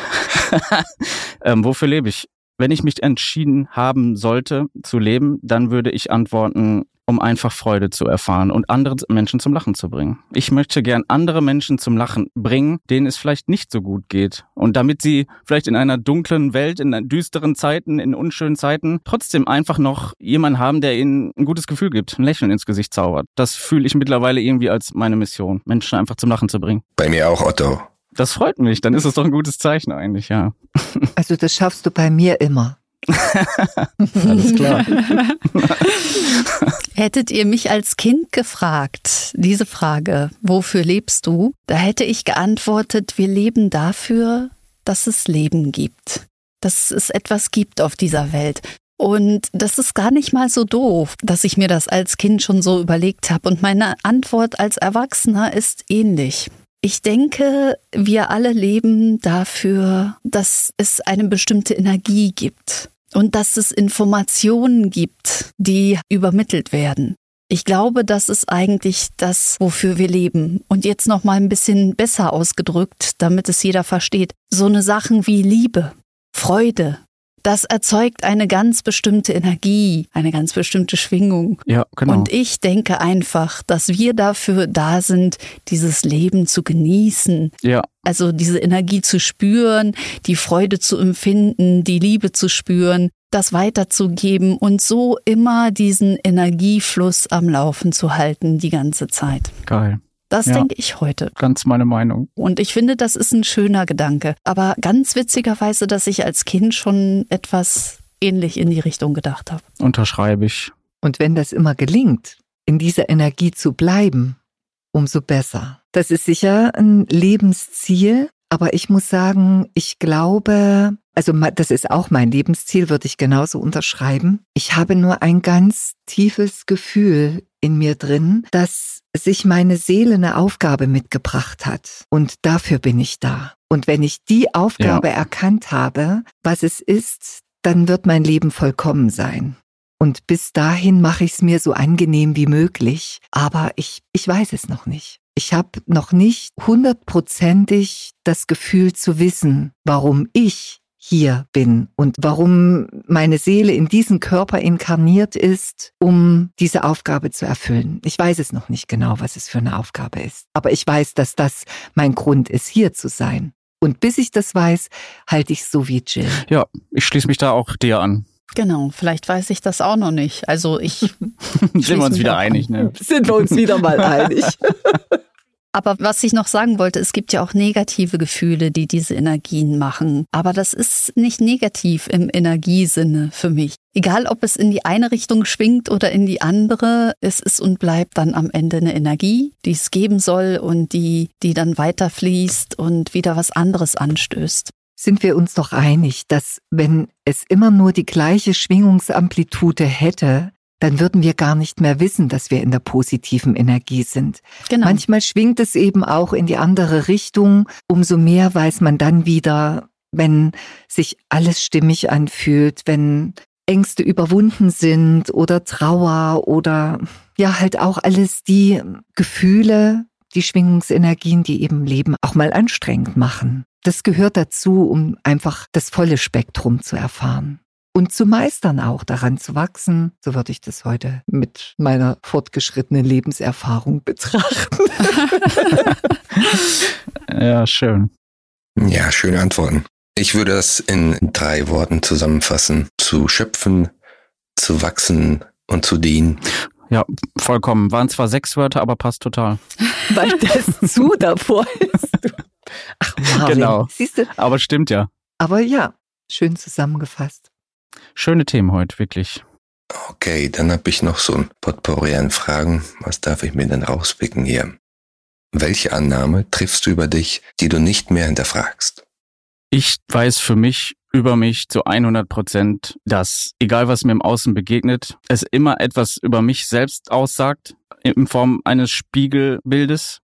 ähm, wofür lebe ich? Wenn ich mich entschieden haben sollte zu leben, dann würde ich antworten, um einfach Freude zu erfahren und andere Menschen zum Lachen zu bringen. Ich möchte gern andere Menschen zum Lachen bringen, denen es vielleicht nicht so gut geht. Und damit sie vielleicht in einer dunklen Welt, in düsteren Zeiten, in unschönen Zeiten, trotzdem einfach noch jemanden haben, der ihnen ein gutes Gefühl gibt, ein Lächeln ins Gesicht zaubert. Das fühle ich mittlerweile irgendwie als meine Mission, Menschen einfach zum Lachen zu bringen. Bei mir auch, Otto. Das freut mich, dann ist es doch ein gutes Zeichen eigentlich, ja. Also das schaffst du bei mir immer. Alles klar. Hättet ihr mich als Kind gefragt, diese Frage, wofür lebst du? Da hätte ich geantwortet, wir leben dafür, dass es Leben gibt. Dass es etwas gibt auf dieser Welt. Und das ist gar nicht mal so doof, dass ich mir das als Kind schon so überlegt habe. Und meine Antwort als Erwachsener ist ähnlich. Ich denke, wir alle leben dafür, dass es eine bestimmte Energie gibt. Und dass es Informationen gibt, die übermittelt werden. Ich glaube, das ist eigentlich das, wofür wir leben. Und jetzt noch mal ein bisschen besser ausgedrückt, damit es jeder versteht. So eine Sachen wie Liebe, Freude, das erzeugt eine ganz bestimmte Energie, eine ganz bestimmte Schwingung. Ja, genau. Und ich denke einfach, dass wir dafür da sind, dieses Leben zu genießen. Ja. Also diese Energie zu spüren, die Freude zu empfinden, die Liebe zu spüren, das weiterzugeben und so immer diesen Energiefluss am Laufen zu halten die ganze Zeit. Geil. Das ja, denke ich heute. Ganz meine Meinung. Und ich finde, das ist ein schöner Gedanke. Aber ganz witzigerweise, dass ich als Kind schon etwas ähnlich in die Richtung gedacht habe. Unterschreibe ich. Und wenn das immer gelingt, in dieser Energie zu bleiben, umso besser. Das ist sicher ein Lebensziel, aber ich muss sagen, ich glaube, also das ist auch mein Lebensziel, würde ich genauso unterschreiben. Ich habe nur ein ganz tiefes Gefühl in mir drin, dass sich meine Seele eine Aufgabe mitgebracht hat. Und dafür bin ich da. Und wenn ich die Aufgabe ja. erkannt habe, was es ist, dann wird mein Leben vollkommen sein. Und bis dahin mache ich es mir so angenehm wie möglich. Aber ich, ich weiß es noch nicht. Ich habe noch nicht hundertprozentig das Gefühl zu wissen, warum ich hier bin und warum meine Seele in diesen Körper inkarniert ist, um diese Aufgabe zu erfüllen. Ich weiß es noch nicht genau, was es für eine Aufgabe ist. Aber ich weiß, dass das mein Grund ist, hier zu sein. Und bis ich das weiß, halte ich so wie Jill. Ja, ich schließe mich da auch dir an. Genau, vielleicht weiß ich das auch noch nicht. Also ich sind wir uns wieder einig, ne? Sind wir uns wieder mal einig. Aber was ich noch sagen wollte, es gibt ja auch negative Gefühle, die diese Energien machen. Aber das ist nicht negativ im Energiesinne für mich. Egal, ob es in die eine Richtung schwingt oder in die andere, es ist und bleibt dann am Ende eine Energie, die es geben soll und die, die dann weiterfließt und wieder was anderes anstößt. Sind wir uns doch einig, dass wenn es immer nur die gleiche Schwingungsamplitude hätte, dann würden wir gar nicht mehr wissen, dass wir in der positiven Energie sind. Genau. Manchmal schwingt es eben auch in die andere Richtung. Umso mehr weiß man dann wieder, wenn sich alles stimmig anfühlt, wenn Ängste überwunden sind oder Trauer oder ja halt auch alles die Gefühle, die Schwingungsenergien, die eben Leben auch mal anstrengend machen. Das gehört dazu, um einfach das volle Spektrum zu erfahren. Und zu meistern auch, daran zu wachsen, so würde ich das heute mit meiner fortgeschrittenen Lebenserfahrung betrachten. Ja, schön. Ja, schöne Antworten. Ich würde das in drei Worten zusammenfassen. Zu schöpfen, zu wachsen und zu dienen. Ja, vollkommen. Waren zwar sechs Wörter, aber passt total. Weil das zu davor ist. Ach, Marvin. Genau. Siehst du? Aber stimmt ja. Aber ja, schön zusammengefasst. Schöne Themen heute, wirklich. Okay, dann habe ich noch so ein Potpourri an Fragen. Was darf ich mir denn rauspicken hier? Welche Annahme triffst du über dich, die du nicht mehr hinterfragst? Ich weiß für mich, über mich zu hundert Prozent, dass, egal was mir im Außen begegnet, es immer etwas über mich selbst aussagt, in Form eines Spiegelbildes.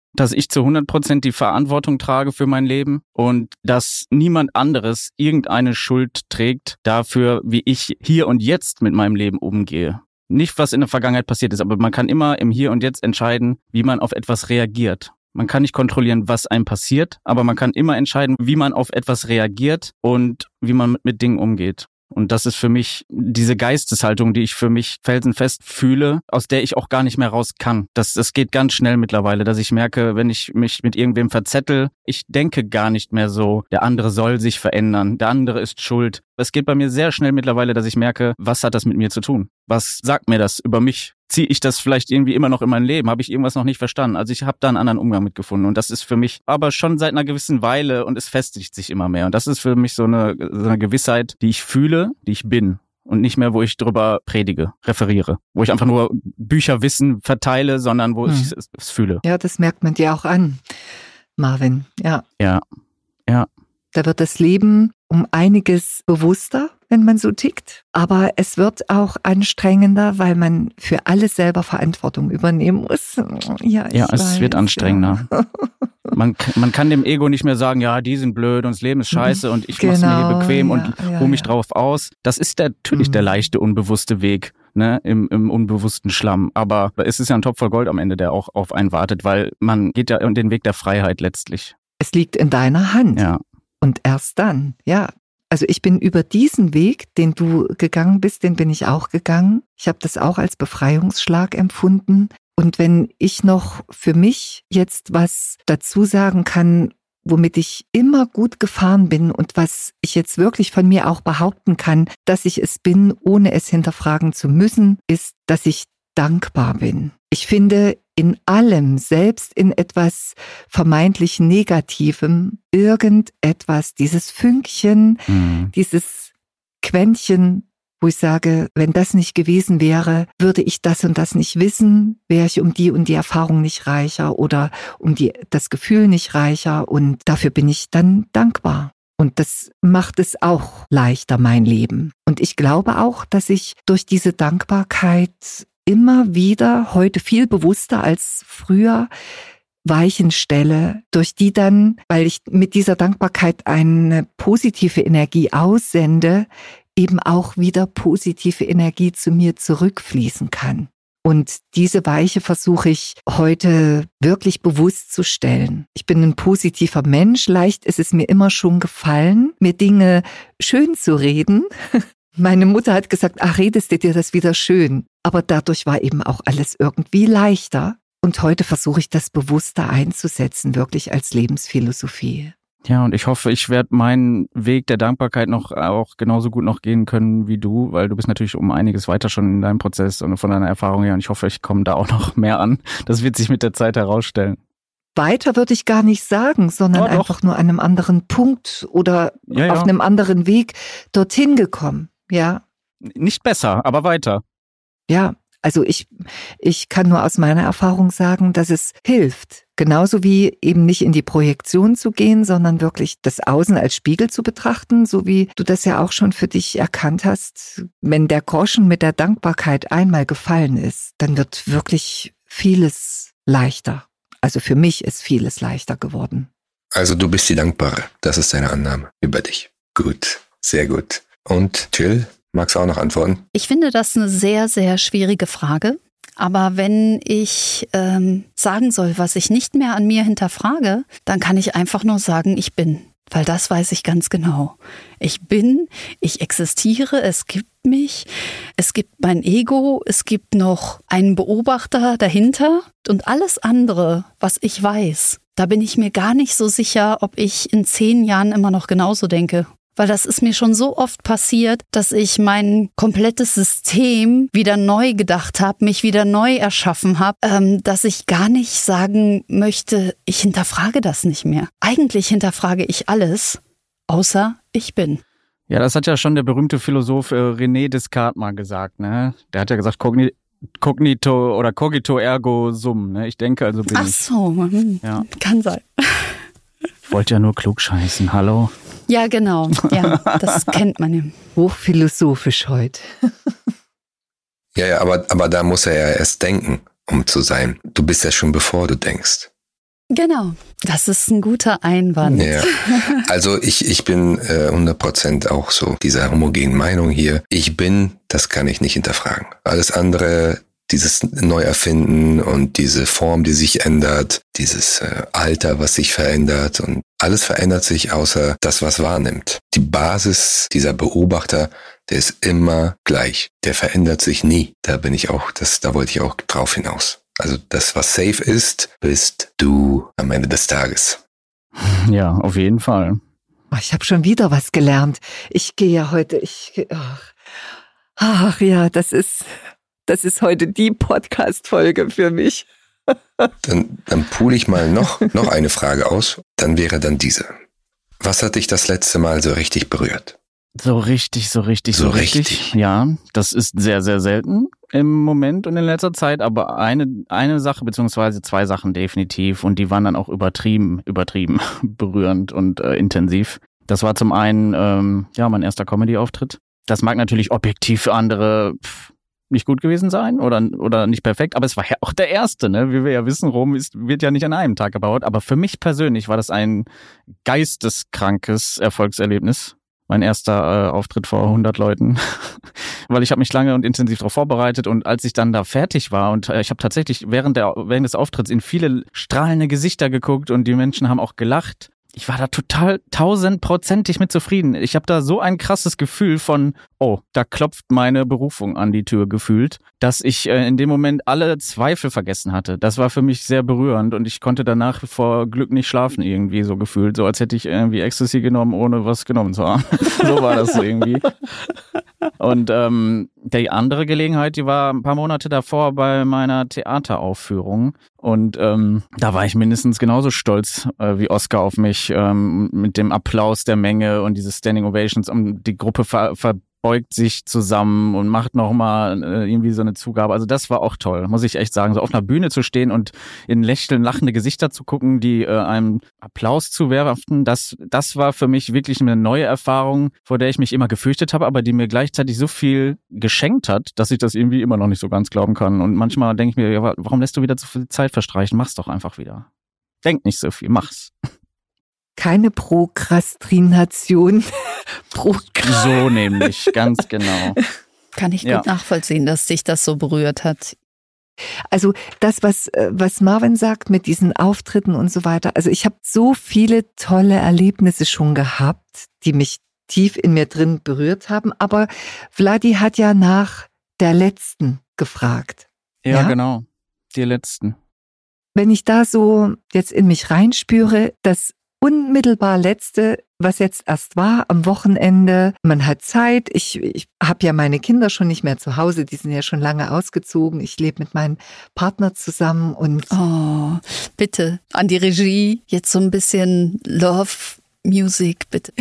dass ich zu hundert Prozent die Verantwortung trage für mein Leben und dass niemand anderes irgendeine Schuld trägt dafür, wie ich hier und jetzt mit meinem Leben umgehe. Nicht, was in der Vergangenheit passiert ist, aber man kann immer im Hier und Jetzt entscheiden, wie man auf etwas reagiert. Man kann nicht kontrollieren, was einem passiert, aber man kann immer entscheiden, wie man auf etwas reagiert und wie man mit, mit Dingen umgeht. Und das ist für mich diese Geisteshaltung, die ich für mich felsenfest fühle, aus der ich auch gar nicht mehr raus kann. Das, das geht ganz schnell mittlerweile, dass ich merke, wenn ich mich mit irgendwem verzettel, ich denke gar nicht mehr so, der andere soll sich verändern, der andere ist schuld. Es geht bei mir sehr schnell mittlerweile, dass ich merke, was hat das mit mir zu tun? Was sagt mir das über mich? Ziehe ich das vielleicht irgendwie immer noch in mein Leben? Habe ich irgendwas noch nicht verstanden? Also ich habe da einen anderen Umgang mit gefunden und das ist für mich aber schon seit einer gewissen Weile und es festigt sich immer mehr und das ist für mich so eine, so eine Gewissheit, die ich fühle, die ich bin und nicht mehr, wo ich drüber predige, referiere, wo ich einfach nur Bücherwissen verteile, sondern wo hm. ich es, es fühle. Ja, das merkt man dir auch an, Marvin. Ja. Ja, ja. Da wird das Leben um einiges bewusster, wenn man so tickt. Aber es wird auch anstrengender, weil man für alles selber Verantwortung übernehmen muss. Ja, ich ja es weiß, wird anstrengender. Ja. Man, man kann dem Ego nicht mehr sagen, ja, die sind blöd und das Leben ist scheiße und ich genau, mach's mir hier bequem ja, und ja, ruhe mich ja. drauf aus. Das ist der, natürlich mhm. der leichte, unbewusste Weg, ne, im, im unbewussten Schlamm. Aber es ist ja ein Topf voll Gold am Ende, der auch auf einen wartet, weil man geht ja den Weg der Freiheit letztlich. Es liegt in deiner Hand. Ja. Und erst dann, ja. Also ich bin über diesen Weg, den du gegangen bist, den bin ich auch gegangen. Ich habe das auch als Befreiungsschlag empfunden. Und wenn ich noch für mich jetzt was dazu sagen kann, womit ich immer gut gefahren bin und was ich jetzt wirklich von mir auch behaupten kann, dass ich es bin, ohne es hinterfragen zu müssen, ist, dass ich dankbar bin. Ich finde in allem, selbst in etwas vermeintlich Negativem, irgendetwas, dieses Fünkchen, mhm. dieses Quäntchen, wo ich sage, wenn das nicht gewesen wäre, würde ich das und das nicht wissen, wäre ich um die und die Erfahrung nicht reicher oder um die, das Gefühl nicht reicher und dafür bin ich dann dankbar. Und das macht es auch leichter, mein Leben. Und ich glaube auch, dass ich durch diese Dankbarkeit immer wieder, heute viel bewusster als früher, Weichen stelle, durch die dann, weil ich mit dieser Dankbarkeit eine positive Energie aussende, eben auch wieder positive Energie zu mir zurückfließen kann. Und diese Weiche versuche ich heute wirklich bewusst zu stellen. Ich bin ein positiver Mensch, leicht ist es mir immer schon gefallen, mir Dinge schön zu reden. Meine Mutter hat gesagt, ach, redest du dir das wieder schön. Aber dadurch war eben auch alles irgendwie leichter. Und heute versuche ich das bewusster einzusetzen, wirklich als Lebensphilosophie. Ja, und ich hoffe, ich werde meinen Weg der Dankbarkeit noch auch genauso gut noch gehen können wie du, weil du bist natürlich um einiges weiter schon in deinem Prozess und von deiner Erfahrung her. Und ich hoffe, ich komme da auch noch mehr an. Das wird sich mit der Zeit herausstellen. Weiter würde ich gar nicht sagen, sondern oh, einfach nur an einem anderen Punkt oder ja, ja. auf einem anderen Weg dorthin gekommen. Ja. Nicht besser, aber weiter. Ja, also ich, ich kann nur aus meiner Erfahrung sagen, dass es hilft. Genauso wie eben nicht in die Projektion zu gehen, sondern wirklich das Außen als Spiegel zu betrachten, so wie du das ja auch schon für dich erkannt hast. Wenn der Groschen mit der Dankbarkeit einmal gefallen ist, dann wird wirklich vieles leichter. Also für mich ist vieles leichter geworden. Also du bist die Dankbare. Das ist deine Annahme über dich. Gut, sehr gut. Und Jill, magst du auch noch antworten? Ich finde das eine sehr, sehr schwierige Frage. Aber wenn ich ähm, sagen soll, was ich nicht mehr an mir hinterfrage, dann kann ich einfach nur sagen, ich bin. Weil das weiß ich ganz genau. Ich bin, ich existiere, es gibt mich, es gibt mein Ego, es gibt noch einen Beobachter dahinter und alles andere, was ich weiß, da bin ich mir gar nicht so sicher, ob ich in zehn Jahren immer noch genauso denke. Weil das ist mir schon so oft passiert, dass ich mein komplettes System wieder neu gedacht habe, mich wieder neu erschaffen habe, ähm, dass ich gar nicht sagen möchte, ich hinterfrage das nicht mehr. Eigentlich hinterfrage ich alles, außer ich bin. Ja, das hat ja schon der berühmte Philosoph äh, René Descartes mal gesagt, ne? Der hat ja gesagt, Cogni- Cognito oder Cogito ergo sum, ne? Ich denke, also bin Ach ich. Ach so, ja. Kann sein. Ich wollte ja nur klug scheißen, hallo? Ja, genau. Ja, das kennt man ja. Hochphilosophisch heute. Ja, ja, aber, aber da muss er ja erst denken, um zu sein. Du bist ja schon bevor du denkst. Genau, das ist ein guter Einwand. Ja. Also ich, ich bin äh, hundert Prozent auch so dieser homogenen Meinung hier. Ich bin, das kann ich nicht hinterfragen. Alles andere, dieses Neuerfinden und diese Form, die sich ändert, dieses äh, Alter, was sich verändert und alles verändert sich außer das, was wahrnimmt. Die Basis dieser Beobachter, der ist immer gleich. Der verändert sich nie. Da bin ich auch, das, da wollte ich auch drauf hinaus. Also das, was safe ist, bist du am Ende des Tages. Ja, auf jeden Fall. Oh, ich habe schon wieder was gelernt. Ich gehe ja heute, ich, ach, ach ja, das ist, das ist heute die Podcast-Folge für mich. Dann, dann pool ich mal noch, noch eine Frage aus. Dann wäre dann diese. Was hat dich das letzte Mal so richtig berührt? So richtig, so richtig, so, So richtig. richtig. Ja, das ist sehr, sehr selten im Moment und in letzter Zeit, aber eine, eine Sache beziehungsweise zwei Sachen definitiv und die waren dann auch übertrieben, übertrieben berührend und äh, intensiv. Das war zum einen, ähm, ja, mein erster Comedy-Auftritt. Das mag natürlich objektiv für andere pff, nicht gut gewesen sein oder, oder nicht perfekt, aber es war ja auch der erste, ne? Wie wir ja wissen, Rom ist, wird ja nicht an einem Tag gebaut, aber für mich persönlich war das ein geisteskrankes Erfolgserlebnis. Mein erster äh, Auftritt vor hundert Leuten, weil ich habe mich lange und intensiv darauf vorbereitet und als ich dann da fertig war und äh, ich habe tatsächlich während der während des Auftritts in viele strahlende Gesichter geguckt und die Menschen haben auch gelacht. Ich war da total tausendprozentig mit zufrieden. Ich habe da so ein krasses Gefühl von, oh, da klopft meine Berufung an die Tür gefühlt, dass ich äh, in dem Moment alle Zweifel vergessen hatte. Das war für mich sehr berührend und ich konnte danach vor Glück nicht schlafen irgendwie so gefühlt. So als hätte ich irgendwie Ecstasy genommen, ohne was genommen zu haben. So war das irgendwie. Und ähm, die andere Gelegenheit, die war ein paar Monate davor bei meiner Theateraufführung. Und ähm, da war ich mindestens genauso stolz äh, wie Oscar auf mich, ähm, mit dem Applaus der Menge und diese Standing Ovations. Und die Gruppe ver- verbeugt sich zusammen und macht nochmal äh, irgendwie so eine Zugabe. Also das war auch toll, muss ich echt sagen. So auf einer Bühne zu stehen und in lächeln, lachende Gesichter zu gucken, die äh, einem Applaus zuwerfen, das, das war für mich wirklich eine neue Erfahrung, vor der ich mich immer gefürchtet habe, aber die mir gleichzeitig so viel geschenkt hat, dass ich das irgendwie immer noch nicht so ganz glauben kann. Und manchmal denke ich mir, ja, warum lässt du wieder so viel Zeit verstreichen? Mach's doch einfach wieder. Denk nicht so viel, mach's. Keine Prokrastination. Prokra- So nämlich, ganz genau. Kann ich gut Ja. nachvollziehen, dass dich das so berührt hat. Also das, was, äh, was Marvin sagt mit diesen Auftritten und so weiter. Also ich habe so viele tolle Erlebnisse schon gehabt, die mich tief in mir drin berührt haben. Aber Vladi hat ja nach der letzten gefragt. Ja, Ja? genau. Die letzten. Wenn ich da so jetzt in mich reinspüre, das unmittelbar letzte, was jetzt erst war am Wochenende, man hat Zeit, ich, ich habe ja meine Kinder schon nicht mehr zu Hause, die sind ja schon lange ausgezogen, ich lebe mit meinem Partner zusammen und Oh, bitte an die Regie jetzt so ein bisschen Love Music, bitte.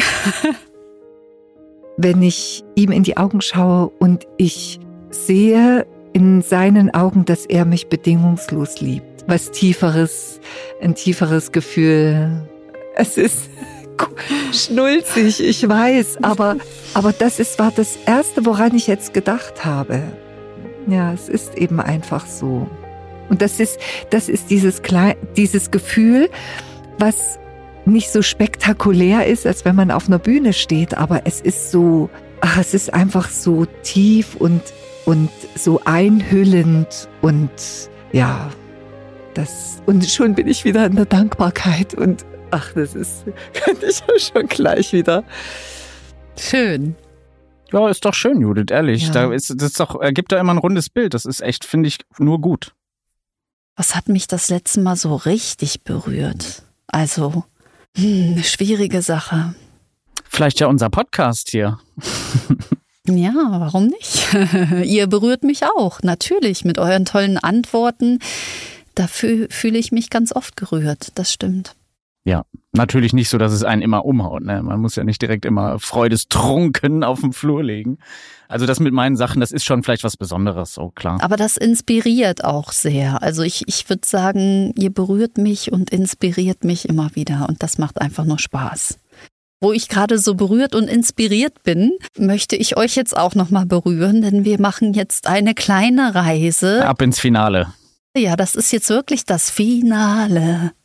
wenn ich ihm in die Augen schaue und ich sehe in seinen Augen, dass er mich bedingungslos liebt, was tieferes, ein tieferes Gefühl. Es ist schnulzig, ich weiß, aber, aber das ist, war das Erste, woran ich jetzt gedacht habe. Ja, es ist eben einfach so. Und das ist, das ist dieses, Klein, dieses Gefühl, was nicht so spektakulär ist, als wenn man auf einer Bühne steht, aber es ist so, ach, es ist einfach so tief und, und so einhüllend und ja, das, und schon bin ich wieder in der Dankbarkeit und ach, das ist, könnte ich ja schon gleich wieder. Schön. Ja, ist doch schön, Judith, ehrlich. Ja. Da ist, das ist doch, ergibt da immer ein rundes Bild. Das ist echt, finde ich, nur gut. Was hat mich das letzte Mal so richtig berührt? Also, hm, eine schwierige Sache. Vielleicht ja unser Podcast hier. Ja, warum nicht? Ihr berührt mich auch, natürlich, mit euren tollen Antworten. Dafür fühle ich mich ganz oft gerührt, das stimmt. Ja, natürlich nicht so, dass es einen immer umhaut. Ne? Man muss ja nicht direkt immer freudestrunken auf dem Flur legen. Also das mit meinen Sachen, das ist schon vielleicht was Besonderes, so klar. Aber das inspiriert auch sehr. Also ich, ich würde sagen, ihr berührt mich und inspiriert mich immer wieder. Und das macht einfach nur Spaß. Wo ich gerade so berührt und inspiriert bin, möchte ich euch jetzt auch nochmal berühren, denn wir machen jetzt eine kleine Reise. Ab ins Finale. Ja, das ist jetzt wirklich das Finale.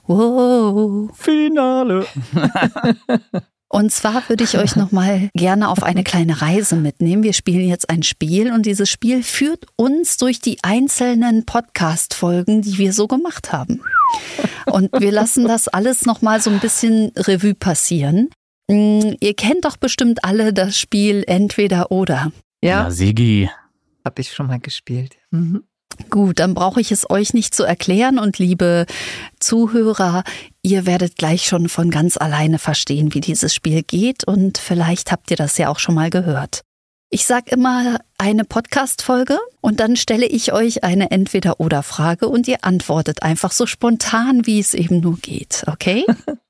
Wow. Finale. Und zwar würde ich euch nochmal gerne auf eine kleine Reise mitnehmen. Wir spielen jetzt ein Spiel und dieses Spiel führt uns durch die einzelnen Podcast-Folgen, die wir so gemacht haben. Und wir lassen das alles nochmal so ein bisschen Revue passieren. Ihr kennt doch bestimmt alle das Spiel Entweder oder. Ja, Ja, Sigi. habe ich schon mal gespielt. Mhm. Gut, dann brauche ich es euch nicht zu erklären und liebe Zuhörer, ihr werdet gleich schon von ganz alleine verstehen, wie dieses Spiel geht und vielleicht habt ihr das ja auch schon mal gehört. Ich sage immer eine Podcast-Folge und dann stelle ich euch eine Entweder-oder-Frage und ihr antwortet einfach so spontan, wie es eben nur geht, okay?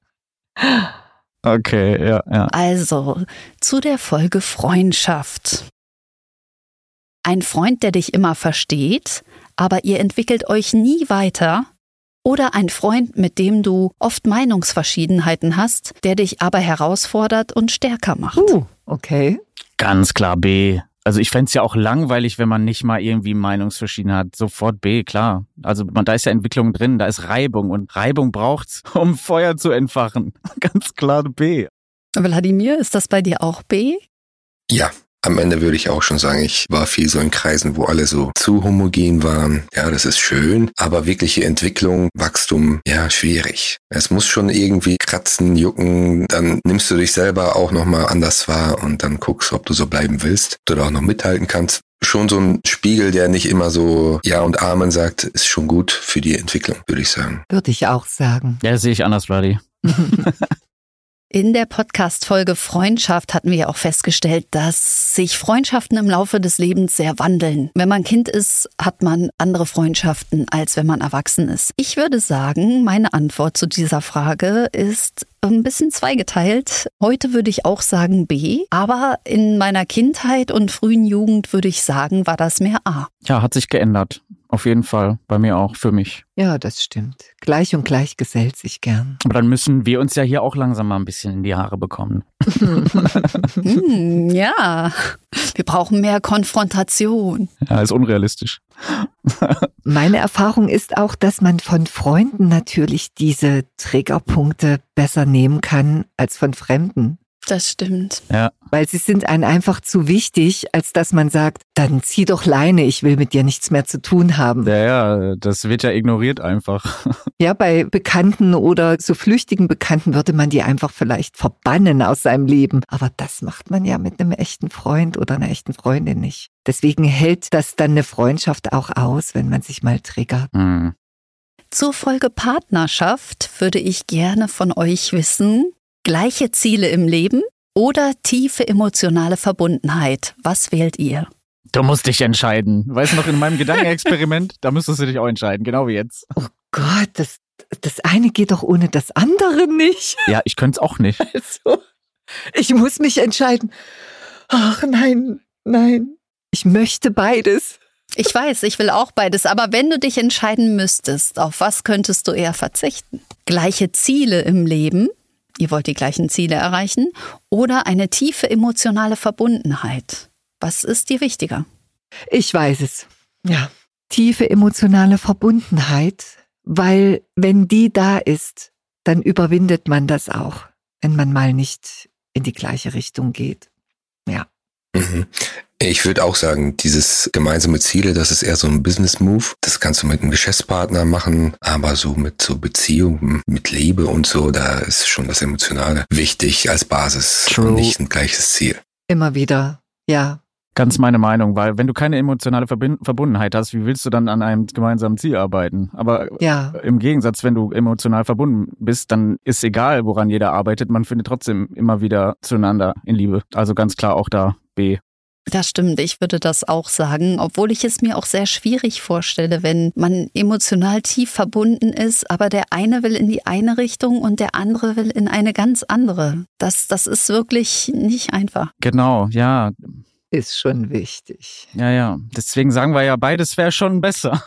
Okay, ja, ja. Also, zu der Folge Freundschaft. Ein Freund, der dich immer versteht, aber ihr entwickelt euch nie weiter. Oder ein Freund, mit dem du oft Meinungsverschiedenheiten hast, der dich aber herausfordert und stärker macht. Uh, okay. Ganz klar B. Also ich fände es ja auch langweilig, wenn man nicht mal irgendwie Meinungsverschiedenheit hat. Sofort B, klar. Also man, da ist ja Entwicklung drin, da ist Reibung und Reibung braucht's, um Feuer zu entfachen. Ganz klar B. Wladimir, ist das bei dir auch B? Ja, am Ende würde ich auch schon sagen, ich war viel so in Kreisen, wo alle so zu homogen waren. Ja, das ist schön, aber wirkliche Entwicklung, Wachstum, ja, schwierig. Es muss schon irgendwie kratzen, jucken, dann nimmst du dich selber auch nochmal anders wahr und dann guckst, ob du so bleiben willst oder auch noch mithalten kannst. Schon so ein Spiegel, der nicht immer so Ja und Amen sagt, ist schon gut für die Entwicklung, würde ich sagen. Würde ich auch sagen. Ja, das sehe ich anders, Vladi. In der Podcast-Folge Freundschaft hatten wir ja auch festgestellt, dass sich Freundschaften im Laufe des Lebens sehr wandeln. Wenn man Kind ist, hat man andere Freundschaften, als wenn man erwachsen ist. Ich würde sagen, meine Antwort zu dieser Frage ist ein bisschen zweigeteilt. Heute würde ich auch sagen B, aber in meiner Kindheit und frühen Jugend würde ich sagen, war das mehr A. Ja, hat sich geändert. Auf jeden Fall. Bei mir auch, für mich. Ja, das stimmt. Gleich und gleich gesellt sich gern. Aber dann müssen wir uns ja hier auch langsam mal ein bisschen in die Haare bekommen. Hm, ja, wir brauchen mehr Konfrontation. Ja, ist unrealistisch. Meine Erfahrung ist auch, dass man von Freunden natürlich diese Triggerpunkte besser nehmen kann als von Fremden. Das stimmt. Ja. Weil sie sind einem einfach zu wichtig, als dass man sagt, dann zieh doch Leine, ich will mit dir nichts mehr zu tun haben. Ja, ja, das wird ja ignoriert einfach. Ja, bei Bekannten oder so flüchtigen Bekannten würde man die einfach vielleicht verbannen aus seinem Leben. Aber das macht man ja mit einem echten Freund oder einer echten Freundin nicht. Deswegen hält das dann eine Freundschaft auch aus, wenn man sich mal triggert. Hm. Zur Folge Partnerschaft würde ich gerne von euch wissen, gleiche Ziele im Leben oder tiefe emotionale Verbundenheit? Was wählt ihr? Du musst dich entscheiden. Weißt du noch, in meinem Gedankenexperiment, da müsstest du dich auch entscheiden, genau wie jetzt. Oh Gott, das, das eine geht doch ohne das andere nicht. Ja, ich könnte es auch nicht. Also, ich muss mich entscheiden. Ach nein, nein. Ich möchte beides. Ich weiß, ich will auch beides, aber wenn du dich entscheiden müsstest, auf was könntest du eher verzichten? Gleiche Ziele im Leben? Ihr wollt die gleichen Ziele erreichen oder eine tiefe emotionale Verbundenheit? Was ist dir wichtiger? Ich weiß es. Ja, tiefe emotionale Verbundenheit, weil wenn die da ist, dann überwindet man das auch, wenn man mal nicht in die gleiche Richtung geht. Ja. Mhm. Ich würde auch sagen, dieses gemeinsame Ziele, das ist eher so ein Business-Move. Das kannst du mit einem Geschäftspartner machen, aber so mit so Beziehungen, mit Liebe und so, da ist schon das Emotionale wichtig als Basis. True. Und nicht ein gleiches Ziel. Immer wieder, ja. Ganz meine Meinung, weil wenn du keine emotionale Verbind- Verbundenheit hast, wie willst du dann an einem gemeinsamen Ziel arbeiten? Aber Ja. im Gegensatz, wenn du emotional verbunden bist, dann ist egal, woran jeder arbeitet, man findet trotzdem immer wieder zueinander in Liebe. Also ganz klar auch da B. Das stimmt, ich würde das auch sagen, obwohl ich es mir auch sehr schwierig vorstelle, wenn man emotional tief verbunden ist, aber der eine will in die eine Richtung und der andere will in eine ganz andere. Das, das ist wirklich nicht einfach. Genau, ja, Ist schon wichtig. ja, ja. Deswegen sagen wir ja, beides wäre schon besser.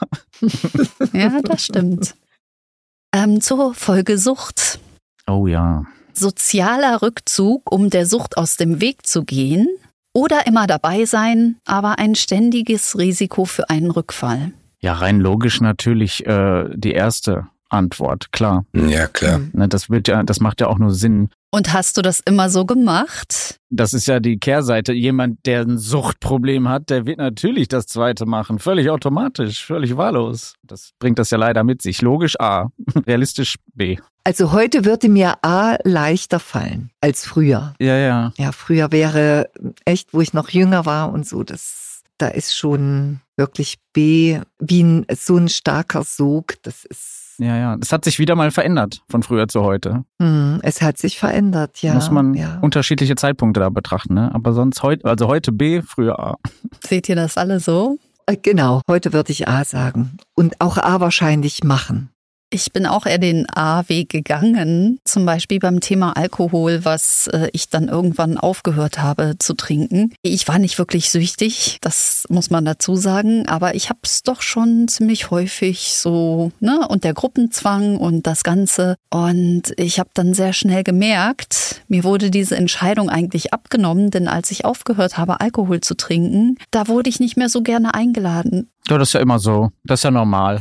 Ja, das stimmt. Ähm, zur Folge Sucht. Oh ja. Sozialer Rückzug, um der Sucht aus dem Weg zu gehen. Oder immer dabei sein, aber ein ständiges Risiko für einen Rückfall. Ja, rein logisch natürlich äh, die erste. Antwort, klar. Ja, klar. Ne, das wird ja, das macht ja auch nur Sinn. Und hast du das immer so gemacht? Das ist ja die Kehrseite. Jemand, der ein Suchtproblem hat, der wird natürlich das Zweite machen. Völlig automatisch, völlig wahllos. Das bringt das ja leider mit sich. Logisch A, realistisch B. Also heute würde mir A leichter fallen als früher. Ja, ja. Ja, früher wäre echt, wo ich noch jünger war und so, das, da ist schon wirklich B wie ein, so ein starker Sog. Das ist Ja, ja. Das hat sich wieder mal verändert von früher zu heute. Hm, es hat sich verändert, ja. Muss man ja. unterschiedliche Zeitpunkte da betrachten, ne? Aber sonst heute, also heute B, früher A. Seht ihr das alle so? Genau, heute würde ich A sagen. Und auch A wahrscheinlich machen. Ich bin auch eher den A-Weg gegangen, zum Beispiel beim Thema Alkohol, was äh, ich dann irgendwann aufgehört habe zu trinken. Ich war nicht wirklich süchtig, das muss man dazu sagen, aber ich habe es doch schon ziemlich häufig so, ne, und der Gruppenzwang und das Ganze. Und ich habe dann sehr schnell gemerkt, mir wurde diese Entscheidung eigentlich abgenommen, denn als ich aufgehört habe, Alkohol zu trinken, da wurde ich nicht mehr so gerne eingeladen. Ja, das ist ja immer so. Das ist ja normal.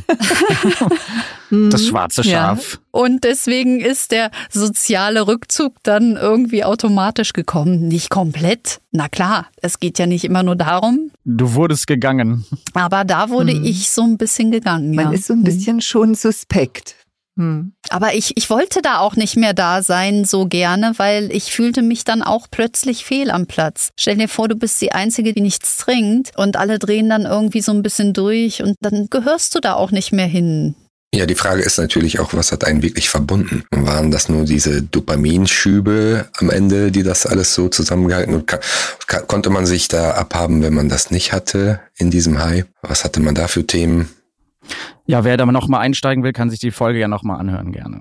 Das schwarze Schaf. Ja. Und deswegen ist der soziale Rückzug dann irgendwie automatisch gekommen. Nicht komplett. Na klar, es geht ja nicht immer nur darum. Du wurdest gegangen. Aber da wurde Mhm. ich so ein bisschen gegangen. Man ja. ist so ein bisschen schon suspekt. Hm. Aber ich, ich wollte da auch nicht mehr da sein so gerne, weil ich fühlte mich dann auch plötzlich fehl am Platz. Stell dir vor, du bist die Einzige, die nichts trinkt und alle drehen dann irgendwie so ein bisschen durch und dann gehörst du da auch nicht mehr hin. Ja, die Frage ist natürlich auch, was hat einen wirklich verbunden? Waren das nur diese Dopaminschübe am Ende, die das alles so zusammengehalten und ka- ka- konnte man sich da abhaben, wenn man das nicht hatte in diesem High? Was hatte man da für Themen? Ja, wer da noch mal einsteigen will, kann sich die Folge ja noch mal anhören, gerne.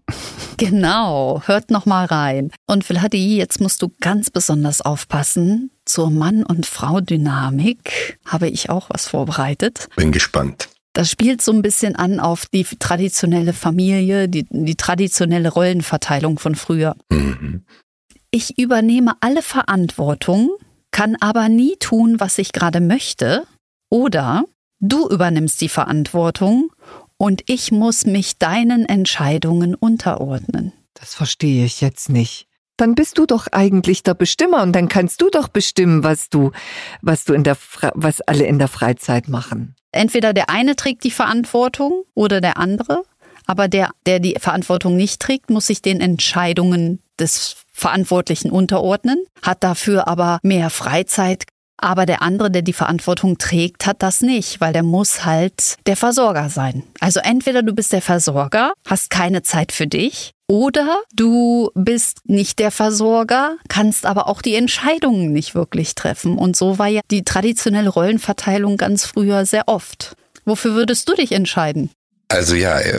Genau, hört noch mal rein. Und Vladi, jetzt musst du ganz besonders aufpassen. Zur Mann- und Frau-Dynamik habe ich auch was vorbereitet. Bin gespannt. Das spielt so ein bisschen an auf die traditionelle Familie, die, die traditionelle Rollenverteilung von früher. Mhm. Ich übernehme alle Verantwortung, kann aber nie tun, was ich gerade möchte. Oder du übernimmst die Verantwortung und ich muss mich deinen Entscheidungen unterordnen. Das verstehe ich jetzt nicht. Dann bist du doch eigentlich der Bestimmer und dann kannst du doch bestimmen, was du, was du in der, Fre- was alle in der Freizeit machen. Entweder der eine trägt die Verantwortung oder der andere, aber der, der die Verantwortung nicht trägt, muss sich den Entscheidungen des Verantwortlichen unterordnen, hat dafür aber mehr Freizeit. Aber der andere, der die Verantwortung trägt, hat das nicht, weil der muss halt der Versorger sein. Also entweder du bist der Versorger, hast keine Zeit für dich, oder du bist nicht der Versorger, kannst aber auch die Entscheidungen nicht wirklich treffen. Und so war ja die traditionelle Rollenverteilung ganz früher sehr oft. Wofür würdest du dich entscheiden? Also ja, äh,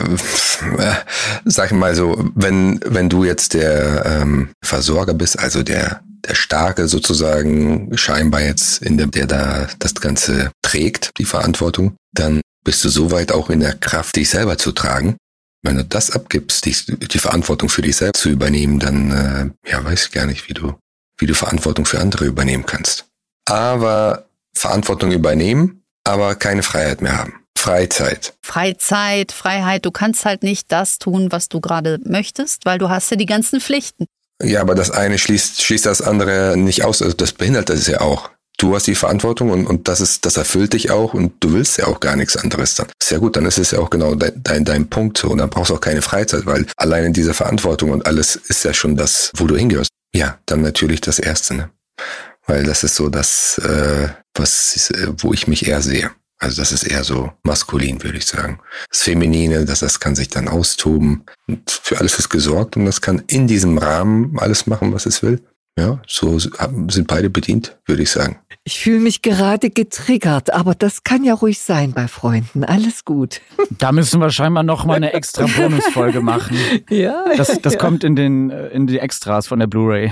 sag mal so, wenn wenn du jetzt der ähm, Versorger bist, also der der Starke sozusagen scheinbar jetzt in der der da das Ganze trägt, die Verantwortung, dann bist du soweit auch in der Kraft, dich selber zu tragen. Wenn du das abgibst, die, die Verantwortung für dich selbst zu übernehmen, dann äh, ja, weiß ich gar nicht, wie du wie du Verantwortung für andere übernehmen kannst. Aber Verantwortung übernehmen, aber keine Freiheit mehr haben. Freizeit. Freizeit, Freiheit, du kannst halt nicht das tun, was du gerade möchtest, weil du hast ja die ganzen Pflichten. Ja, aber das eine schließt, schließt das andere nicht aus. Also das behindert das ja auch. Du hast die Verantwortung und, und das ist, das erfüllt dich auch und du willst ja auch gar nichts anderes dann. Ist ja gut, dann ist es ja auch genau dein, dein, dein Punkt und dann brauchst du auch keine Freizeit, weil alleine diese Verantwortung und alles ist ja schon das, wo du hingehörst. Ja, dann natürlich das Erste, ne? Weil das ist so das, äh, was, wo ich mich eher sehe. Also das ist eher so maskulin, würde ich sagen. Das Feminine, das, das kann sich dann austoben und für alles ist gesorgt und das kann in diesem Rahmen alles machen, was es will. Ja, so sind beide bedient, würde ich sagen. Ich fühle mich gerade getriggert, aber das kann ja ruhig sein bei Freunden. Alles gut. Da müssen wir scheinbar noch mal eine extra Bonusfolge machen. Ja, Das, das ja. kommt in den in die Extras von der Blu-ray.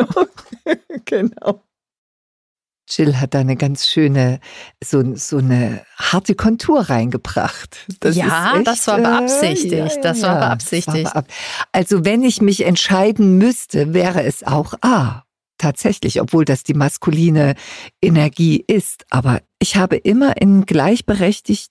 Genau. Jill hat da eine ganz schöne, so, so eine harte Kontur reingebracht. Das Ja, ist echt, das war beabsichtigt. Äh, ja, ja, Das war ja. beabsichtigt. Das war beab- also wenn ich mich entscheiden müsste, wäre es auch A. Tatsächlich, obwohl das die maskuline Energie ist. Aber ich habe immer in gleichberechtigten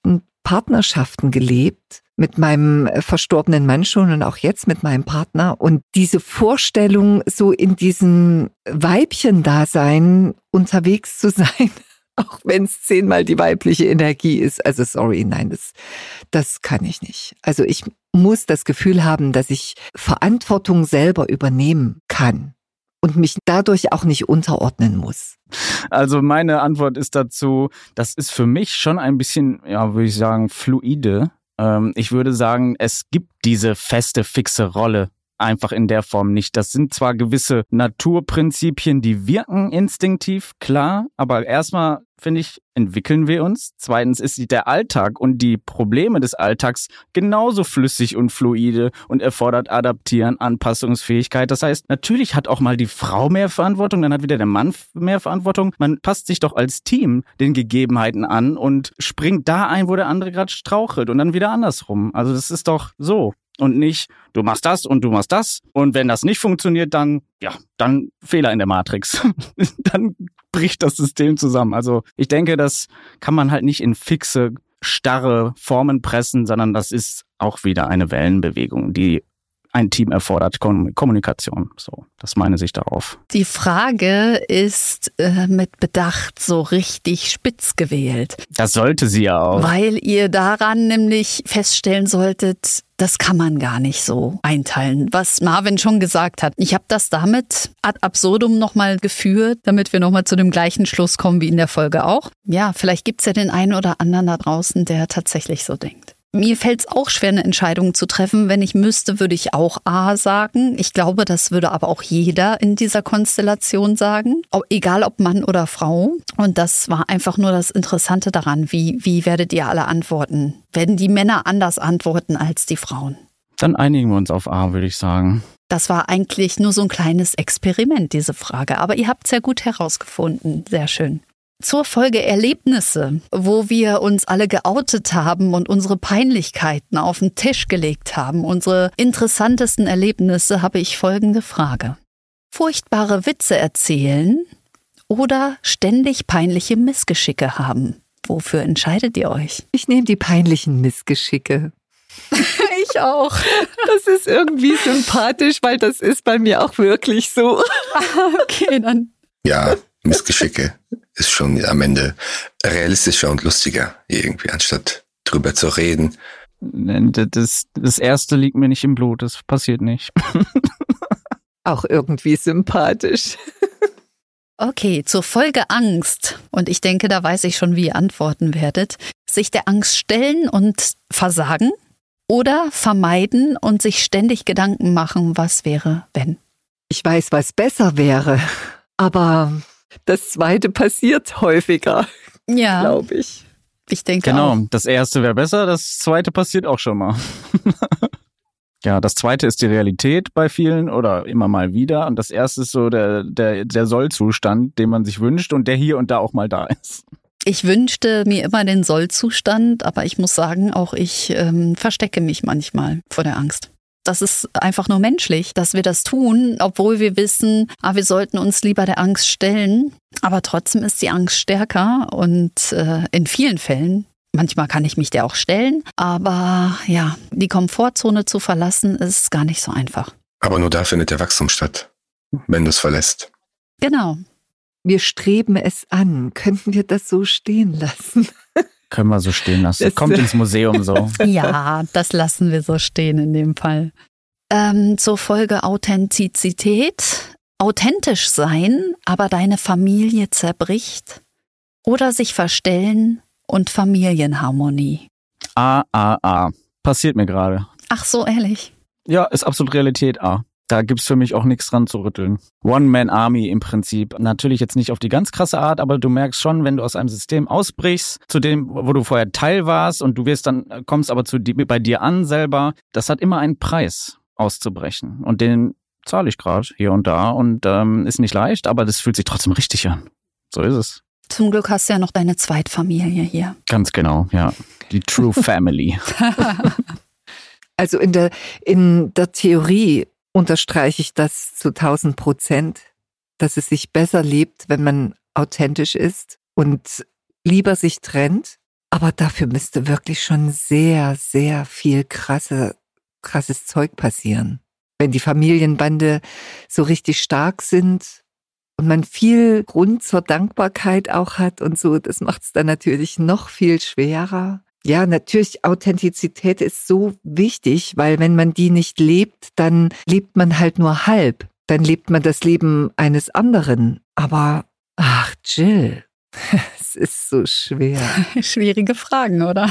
Partnerschaften gelebt, mit meinem verstorbenen Mann schon und auch jetzt mit meinem Partner. Und diese Vorstellung, so in diesem Weibchen-Dasein unterwegs zu sein, auch wenn es zehnmal die weibliche Energie ist. Also sorry, nein, das, das kann ich nicht. Also ich muss das Gefühl haben, dass ich Verantwortung selber übernehmen kann und mich dadurch auch nicht unterordnen muss. Also meine Antwort ist dazu, das ist für mich schon ein bisschen, ja, würde ich sagen, fluide. Ähm, ich würde sagen, es gibt diese feste, fixe Rolle einfach in der Form nicht. Das sind zwar gewisse Naturprinzipien, die wirken instinktiv, klar, aber erstmal, finde ich, entwickeln wir uns. Zweitens ist der Alltag und die Probleme des Alltags genauso flüssig und fluide und erfordert Adaptieren, Anpassungsfähigkeit. Das heißt, natürlich hat auch mal die Frau mehr Verantwortung, dann hat wieder der Mann mehr Verantwortung. Man passt sich doch als Team den Gegebenheiten an und springt da ein, wo der andere gerade strauchelt und dann wieder andersrum. Also das ist doch so. Und nicht, du machst das und du machst das. Und wenn das nicht funktioniert, dann, ja, dann Fehler in der Matrix. Dann bricht das System zusammen. Also ich denke, das kann man halt nicht in fixe, starre Formen pressen, sondern das ist auch wieder eine Wellenbewegung, die ein Team erfordert, Kommunikation. So, das ist meine Sicht darauf. Die Frage ist äh, mit Bedacht so richtig spitz gewählt. Das sollte sie ja auch. Weil ihr daran nämlich feststellen solltet, das kann man gar nicht so einteilen, was Marvin schon gesagt hat. Ich habe das damit ad absurdum nochmal geführt, damit wir nochmal zu dem gleichen Schluss kommen wie in der Folge auch. Ja, vielleicht gibt es ja den einen oder anderen da draußen, der tatsächlich so denkt. Mir fällt es auch schwer, eine Entscheidung zu treffen. Wenn ich müsste, würde ich auch A sagen. Ich glaube, das würde aber auch jeder in dieser Konstellation sagen. Ob, egal ob Mann oder Frau. Und das war einfach nur das Interessante daran. Wie, wie werdet ihr alle antworten? Werden die Männer anders antworten als die Frauen? Dann einigen wir uns auf A, würde ich sagen. Das war eigentlich nur so ein kleines Experiment, diese Frage. Aber ihr habt es ja gut herausgefunden. Sehr schön. Zur Folge Erlebnisse, wo wir uns alle geoutet haben und unsere Peinlichkeiten auf den Tisch gelegt haben, unsere interessantesten Erlebnisse, habe ich folgende Frage. Furchtbare Witze erzählen oder ständig peinliche Missgeschicke haben? Wofür entscheidet ihr euch? Ich nehme die peinlichen Missgeschicke. Ich auch. Das ist irgendwie sympathisch, weil das ist bei mir auch wirklich so. Okay, dann. Ja, Missgeschicke ist schon am Ende realistischer und lustiger irgendwie, anstatt drüber zu reden. Das, das erste liegt mir nicht im Blut, das passiert nicht. Auch irgendwie sympathisch. Okay, zur Folge Angst. Und ich denke, da weiß ich schon, wie ihr antworten werdet. Sich der Angst stellen und versagen oder vermeiden und sich ständig Gedanken machen, was wäre, wenn? Ich weiß, was besser wäre, aber das Zweite passiert häufiger, ja, glaube ich. Ich denke genau, auch. Genau, das Erste wäre besser, das Zweite passiert auch schon mal. Ja, das Zweite ist die Realität bei vielen oder immer mal wieder. Und das Erste ist so der, der, der Sollzustand, den man sich wünscht und der hier und da auch mal da ist. Ich wünschte mir immer den Sollzustand, aber ich muss sagen, auch ich ähm, verstecke mich manchmal vor der Angst. Das ist einfach nur menschlich, dass wir das tun, obwohl wir wissen, ah, wir sollten uns lieber der Angst stellen. Aber trotzdem ist die Angst stärker und äh, in vielen Fällen, manchmal kann ich mich der auch stellen, aber ja, die Komfortzone zu verlassen, ist gar nicht so einfach. Aber nur da findet der Wachstum statt, wenn du es verlässt. Genau. Wir streben es an. Könnten wir das so stehen lassen? Können wir so stehen lassen. Das Kommt ins Museum so. Ja, das lassen wir so stehen in dem Fall. Ähm, zur Folge Authentizität. Authentisch sein, aber deine Familie zerbricht. Oder sich verstellen und Familienharmonie. A, A, A. Passiert mir gerade. Ach so, ehrlich? Ja, ist absolut Realität A. Da gibt's für mich auch nichts dran zu rütteln. One-Man-Army im Prinzip. Natürlich jetzt nicht auf die ganz krasse Art, aber du merkst schon, wenn du aus einem System ausbrichst, zu dem, wo du vorher Teil warst und du wirst dann, kommst aber zu die, bei dir an selber, das hat immer einen Preis, auszubrechen. Und den zahle ich gerade hier und da und ähm, ist nicht leicht, aber das fühlt sich trotzdem richtig an. So ist es. Zum Glück hast du ja noch deine Zweitfamilie hier. Ganz genau, ja. Die True Family. Also in der, in der Theorie unterstreiche ich das zu tausend Prozent, dass es sich besser lebt, wenn man authentisch ist und lieber sich trennt. Aber dafür müsste wirklich schon sehr, sehr viel krasse, krasses Zeug passieren. Wenn die Familienbande so richtig stark sind und man viel Grund zur Dankbarkeit auch hat und so, das macht es dann natürlich noch viel schwerer. Ja, natürlich, Authentizität ist so wichtig, weil wenn man die nicht lebt, dann lebt man halt nur halb. Dann lebt man das Leben eines anderen. Aber, ach Jill, es ist so schwer. Schwierige Fragen, oder?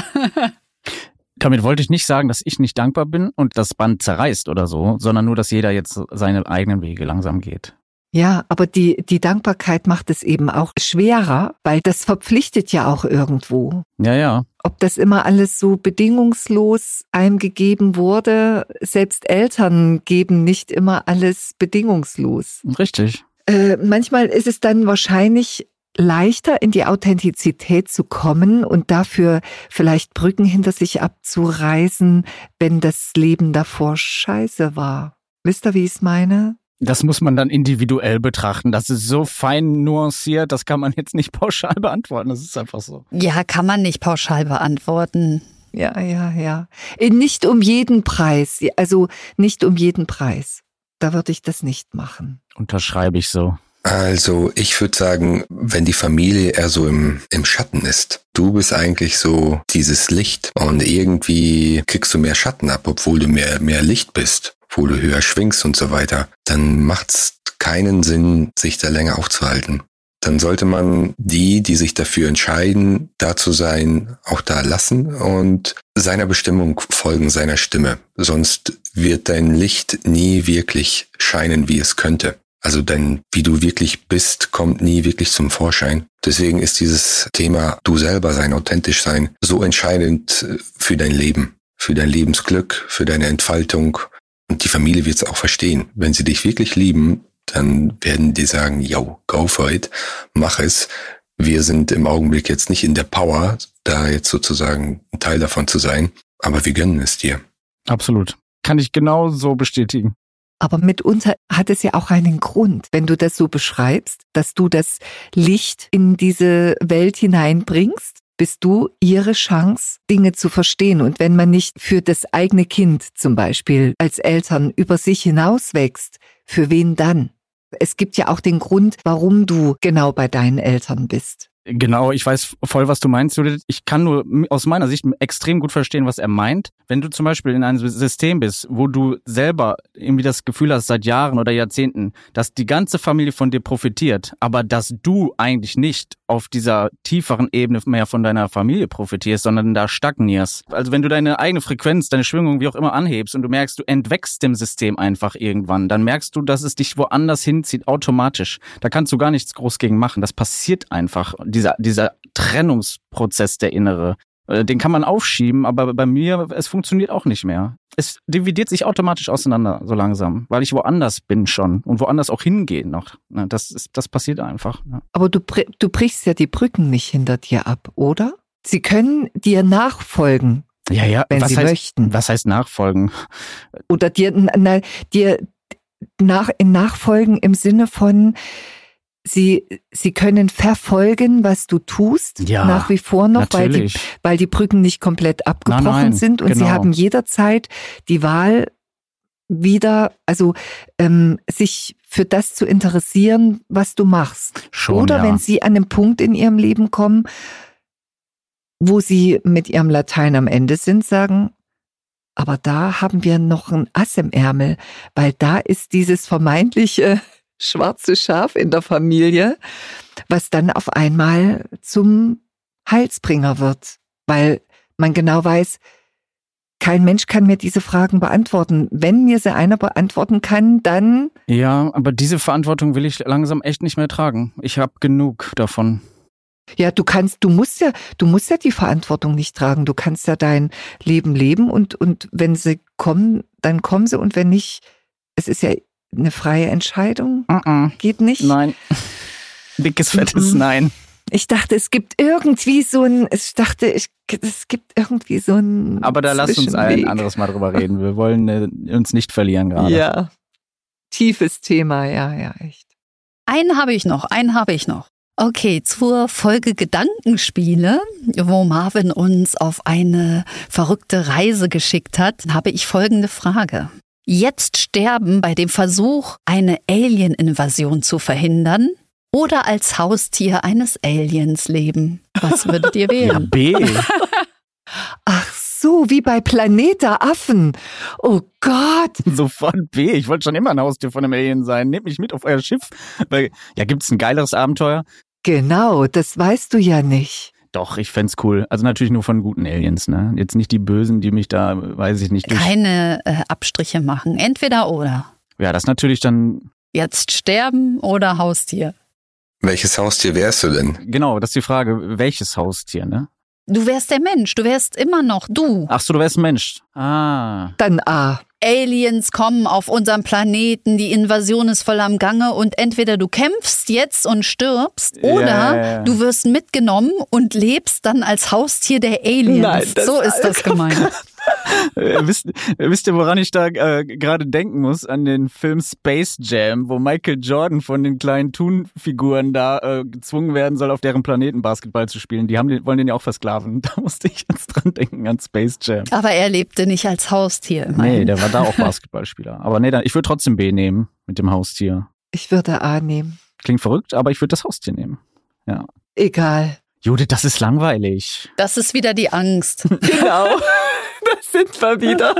Damit wollte ich nicht sagen, dass ich nicht dankbar bin und das Band zerreißt oder so, sondern nur, dass jeder jetzt seine eigenen Wege langsam geht. Ja, aber die, die Dankbarkeit macht es eben auch schwerer, weil das verpflichtet ja auch irgendwo. Ja, ja. Ob das immer alles so bedingungslos einem gegeben wurde, selbst Eltern geben nicht immer alles bedingungslos. Richtig. Äh, manchmal ist es dann wahrscheinlich leichter, in die Authentizität zu kommen und dafür vielleicht Brücken hinter sich abzureißen, wenn das Leben davor scheiße war. Wisst ihr, wie ich es meine? Das muss man dann individuell betrachten. Das ist so fein nuanciert, das kann man jetzt nicht pauschal beantworten. Das ist einfach so. Ja, kann man nicht pauschal beantworten. Ja, ja, ja. Nicht um jeden Preis. Also nicht um jeden Preis. Da würde ich das nicht machen. Unterschreibe ich so. Also ich würde sagen, wenn die Familie eher so im, im Schatten ist, du bist eigentlich so dieses Licht und irgendwie kriegst du mehr Schatten ab, obwohl du mehr, mehr Licht bist, obwohl du höher schwingst und so weiter, dann macht's keinen Sinn, sich da länger aufzuhalten. Dann sollte man die, die sich dafür entscheiden, da zu sein, auch da lassen und seiner Bestimmung folgen, seiner Stimme. Sonst wird dein Licht nie wirklich scheinen, wie es könnte. Also dein, wie du wirklich bist, kommt nie wirklich zum Vorschein. Deswegen ist dieses Thema du selber sein, authentisch sein, so entscheidend für dein Leben, für dein Lebensglück, für deine Entfaltung. Und die Familie wird es auch verstehen. Wenn sie dich wirklich lieben, dann werden die sagen, yo, go for it, mach es. Wir sind im Augenblick jetzt nicht in der Power, da jetzt sozusagen ein Teil davon zu sein, aber wir gönnen es dir. Absolut. Kann ich genau so bestätigen. Aber mitunter hat es ja auch einen Grund, wenn du das so beschreibst, dass du das Licht in diese Welt hineinbringst, bist du ihre Chance, Dinge zu verstehen. Und wenn man nicht für das eigene Kind zum Beispiel als Eltern über sich hinauswächst, für wen dann? Es gibt ja auch den Grund, warum du genau bei deinen Eltern bist. Genau, ich weiß voll, was du meinst, Judith. Ich kann nur aus meiner Sicht extrem gut verstehen, was er meint. Wenn du zum Beispiel in einem System bist, wo du selber irgendwie das Gefühl hast, seit Jahren oder Jahrzehnten, dass die ganze Familie von dir profitiert, aber dass du eigentlich nicht auf dieser tieferen Ebene mehr von deiner Familie profitierst, sondern da stagnierst. Also wenn du deine eigene Frequenz, deine Schwingung, wie auch immer anhebst und du merkst, du entwächst dem System einfach irgendwann, dann merkst du, dass es dich woanders hinzieht, automatisch. Da kannst du gar nichts groß gegen machen. Das passiert einfach. Dieser, dieser Trennungsprozess, der innere, den kann man aufschieben, aber bei mir, es funktioniert auch nicht mehr. Es dividiert sich automatisch auseinander, so langsam, weil ich woanders bin schon und woanders auch hingehe noch. Das ist, das passiert einfach. Aber du, du brichst ja die Brücken nicht hinter dir ab, oder? Sie können dir nachfolgen, ja, ja. wenn was sie heißt, möchten. Was heißt nachfolgen? Oder dir, na, dir nach, nachfolgen im Sinne von, Sie, sie können verfolgen, was du tust, ja, nach wie vor noch, weil die, weil die Brücken nicht komplett abgebrochen nein, nein, sind und genau. sie haben jederzeit die Wahl, wieder, also ähm, sich für das zu interessieren, was du machst. Schon, Oder ja. wenn sie an einen Punkt in ihrem Leben kommen, wo sie mit ihrem Latein am Ende sind, sagen, aber da haben wir noch ein Ass im Ärmel, weil da ist dieses vermeintliche schwarze Schaf in der Familie, was dann auf einmal zum Heilsbringer wird, weil man genau weiß, kein Mensch kann mir diese Fragen beantworten. Wenn mir sie einer beantworten kann, dann... Ja, aber diese Verantwortung will ich langsam echt nicht mehr tragen. Ich habe genug davon. Ja, du kannst, du musst ja, du musst ja die Verantwortung nicht tragen. Du kannst ja dein Leben leben und, und wenn sie kommen, dann kommen sie und wenn nicht, es ist ja eine freie Entscheidung. Uh-uh. Geht nicht? Nein. Dickes, fettes uh-uh. Nein. Ich dachte, es gibt irgendwie so ein, ich dachte, ich, es gibt irgendwie so ein Aber da lass uns ein anderes Mal drüber reden. Wir wollen äh, uns nicht verlieren gerade. Ja. Tiefes Thema, ja, ja, echt. Einen habe ich noch, einen habe ich noch. Okay, zur Folge Gedankenspiele, wo Marvin uns auf eine verrückte Reise geschickt hat, habe ich folgende Frage. Jetzt sterben bei dem Versuch, eine Alien-Invasion zu verhindern oder als Haustier eines Aliens leben? Was würdet ihr wählen? Ja, B. Ach so, wie bei Planet der Affen. Oh Gott. Sofort B. Ich wollte schon immer ein Haustier von einem Alien sein. Nehmt mich mit auf euer Schiff. Weil, ja, gibt's ein geileres Abenteuer? Genau, das weißt du ja nicht. Doch, ich fänd's cool. Also natürlich nur von guten Aliens, ne? Jetzt nicht die Bösen, die mich da, weiß ich nicht. Durch Keine äh, Abstriche machen. Entweder oder. Ja, das natürlich dann... Jetzt sterben oder Haustier? Welches Haustier wärst du denn? Genau, das ist die Frage, welches Haustier, ne? Du wärst der Mensch, du wärst immer noch du. Ach so, du wärst ein Mensch. Ah. Dann A. Aliens kommen auf unseren Planeten, die Invasion ist voll am Gange und entweder du kämpfst jetzt und stirbst oder ja, ja, ja. du wirst mitgenommen und lebst dann als Haustier der Aliens. Nein, das so ist das gemeint. äh, wisst, wisst ihr, woran ich da äh, gerade denken muss? An den Film Space Jam, wo Michael Jordan von den kleinen Toon-Figuren da äh, gezwungen werden soll, auf deren Planeten Basketball zu spielen. Die haben den, wollen den ja auch versklaven. Da musste ich jetzt dran denken, an Space Jam. Aber er lebte nicht als Haustier immerhin. Nee, der war da auch Basketballspieler. Aber nee, dann, ich würde trotzdem B nehmen mit dem Haustier. Ich würde A nehmen. Klingt verrückt, aber ich würde das Haustier nehmen. Ja. Egal. Judith, das ist langweilig. Das ist wieder die Angst. Genau. Das sind wir wieder.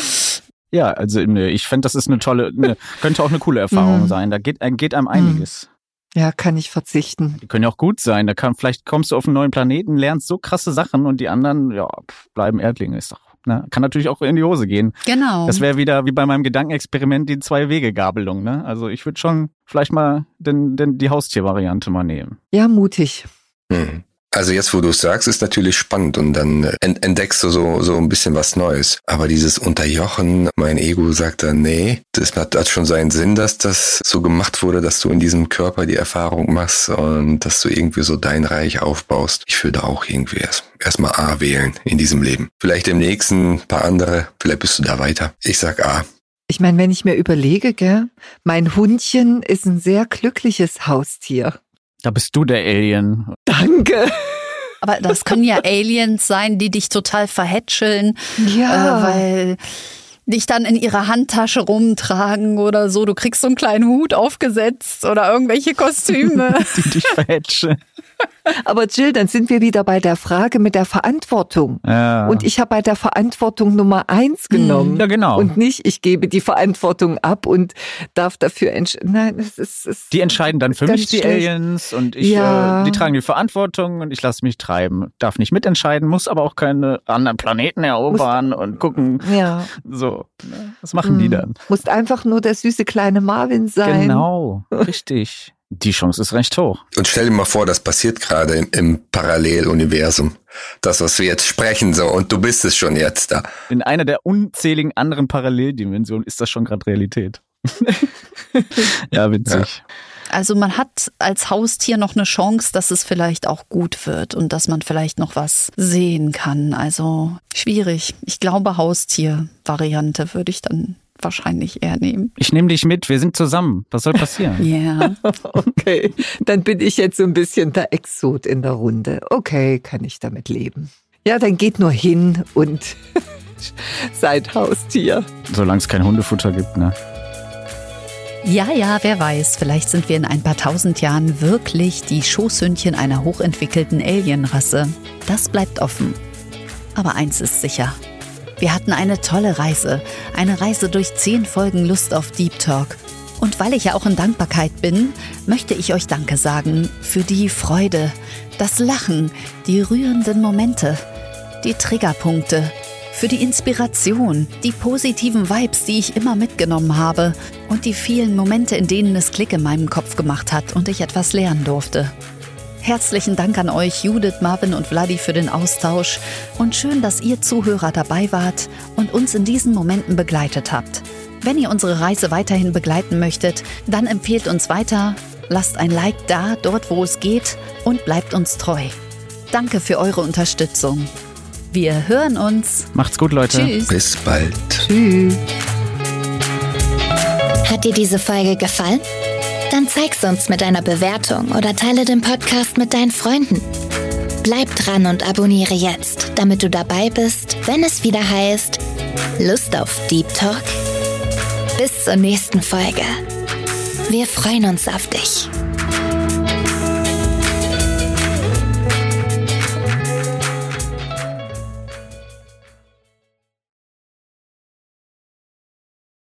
Ja, also ne, ich fände, das ist eine tolle, ne, könnte auch eine coole Erfahrung Mhm. sein. Da geht, geht einem einiges. Ja, kann ich verzichten. Die können ja auch gut sein. Da kann, vielleicht kommst du auf einen neuen Planeten, lernst so krasse Sachen und die anderen, ja, pf, bleiben Erdlinge. Ist doch, ne? Kann natürlich auch in die Hose gehen. Genau. Das wäre wieder wie bei meinem Gedankenexperiment die Zwei-Wege-Gabelung. Ne? Also ich würde schon vielleicht mal den, den, die Haustiervariante mal nehmen. Ja, mutig. Hm. Also jetzt, wo du es sagst, ist natürlich spannend und dann entdeckst du so so ein bisschen was Neues. Aber dieses Unterjochen, mein Ego sagt dann, nee, das hat, hat schon seinen Sinn, dass das so gemacht wurde, dass du in diesem Körper die Erfahrung machst und dass du irgendwie so dein Reich aufbaust. Ich würde auch irgendwie erst erstmal A wählen in diesem Leben. Vielleicht im nächsten ein paar andere, vielleicht bist du da weiter. Ich sag A. Ich meine, wenn ich mir überlege, gell, mein Hundchen ist ein sehr glückliches Haustier. Da bist du der Alien. Danke. Aber das können ja Aliens sein, die dich total verhätscheln, Ja. äh, weil dich dann in ihrer Handtasche rumtragen oder so. Du kriegst so einen kleinen Hut aufgesetzt oder irgendwelche Kostüme. Die dich verhätschen. Aber Jill, dann sind wir wieder bei der Frage mit der Verantwortung. Ja. Und ich habe bei der Verantwortung Nummer eins genommen. Ja, genau. Und nicht, ich gebe die Verantwortung ab und darf dafür entscheiden. Nein, es ist, es Die entscheiden dann für ganz mich, die schlecht. Aliens, und ich, Ja. äh, die tragen die Verantwortung und ich lasse mich treiben. Darf nicht mitentscheiden, muss aber auch keine anderen Planeten erobern und gucken. Ja. So, ne? Was machen die Mhm. dann? Musst einfach nur der süße kleine Marvin sein. Genau, richtig. Die Chance ist recht hoch. Und stell dir mal vor, das passiert gerade im, im Paralleluniversum. Das, was wir jetzt sprechen, so, und du bist es schon jetzt da. In einer der unzähligen anderen Paralleldimensionen ist das schon gerade Realität. Ja, witzig. Also man hat als Haustier noch eine Chance, dass es vielleicht auch gut wird und dass man vielleicht noch was sehen kann. Also schwierig. Ich glaube, Haustier-Variante würde ich dann wahrscheinlich eher nehmen. Ich nehme dich mit, wir sind zusammen. Was soll passieren? Ja. Okay, dann bin ich jetzt so ein bisschen der Exot in der Runde. Okay, kann ich damit leben. Ja, dann geht nur hin und seid Haustier. Solange es kein Hundefutter gibt, ne? Ja, ja, wer weiß, vielleicht sind wir in ein paar tausend Jahren wirklich die Schoßhündchen einer hochentwickelten Alienrasse. Das bleibt offen. Aber eins ist sicher. Wir hatten eine tolle Reise. Eine Reise durch zehn Folgen Lust auf Deep Talk. Und weil ich ja auch in Dankbarkeit bin, möchte ich euch Danke sagen für die Freude, das Lachen, die rührenden Momente, die Triggerpunkte, für die Inspiration, die positiven Vibes, die ich immer mitgenommen habe und die vielen Momente, in denen es Klick in meinem Kopf gemacht hat und ich etwas lernen durfte. Herzlichen Dank an euch, Judith, Marvin und Vladi, für den Austausch und schön, dass ihr Zuhörer dabei wart und uns in diesen Momenten begleitet habt. Wenn ihr unsere Reise weiterhin begleiten möchtet, dann empfehlt uns weiter, lasst ein Like da, dort wo es geht, und bleibt uns treu. Danke für eure Unterstützung. Wir hören uns. Macht's gut, Leute. Tschüss. Bis bald. Tschüss. Hat dir diese Folge gefallen? Dann zeig's uns mit einer Bewertung oder teile den Podcast mit deinen Freunden. Bleib dran und abonniere jetzt, damit du dabei bist, wenn es wieder heißt Lust auf Deep Talk? Bis zur nächsten Folge. Wir freuen uns auf dich.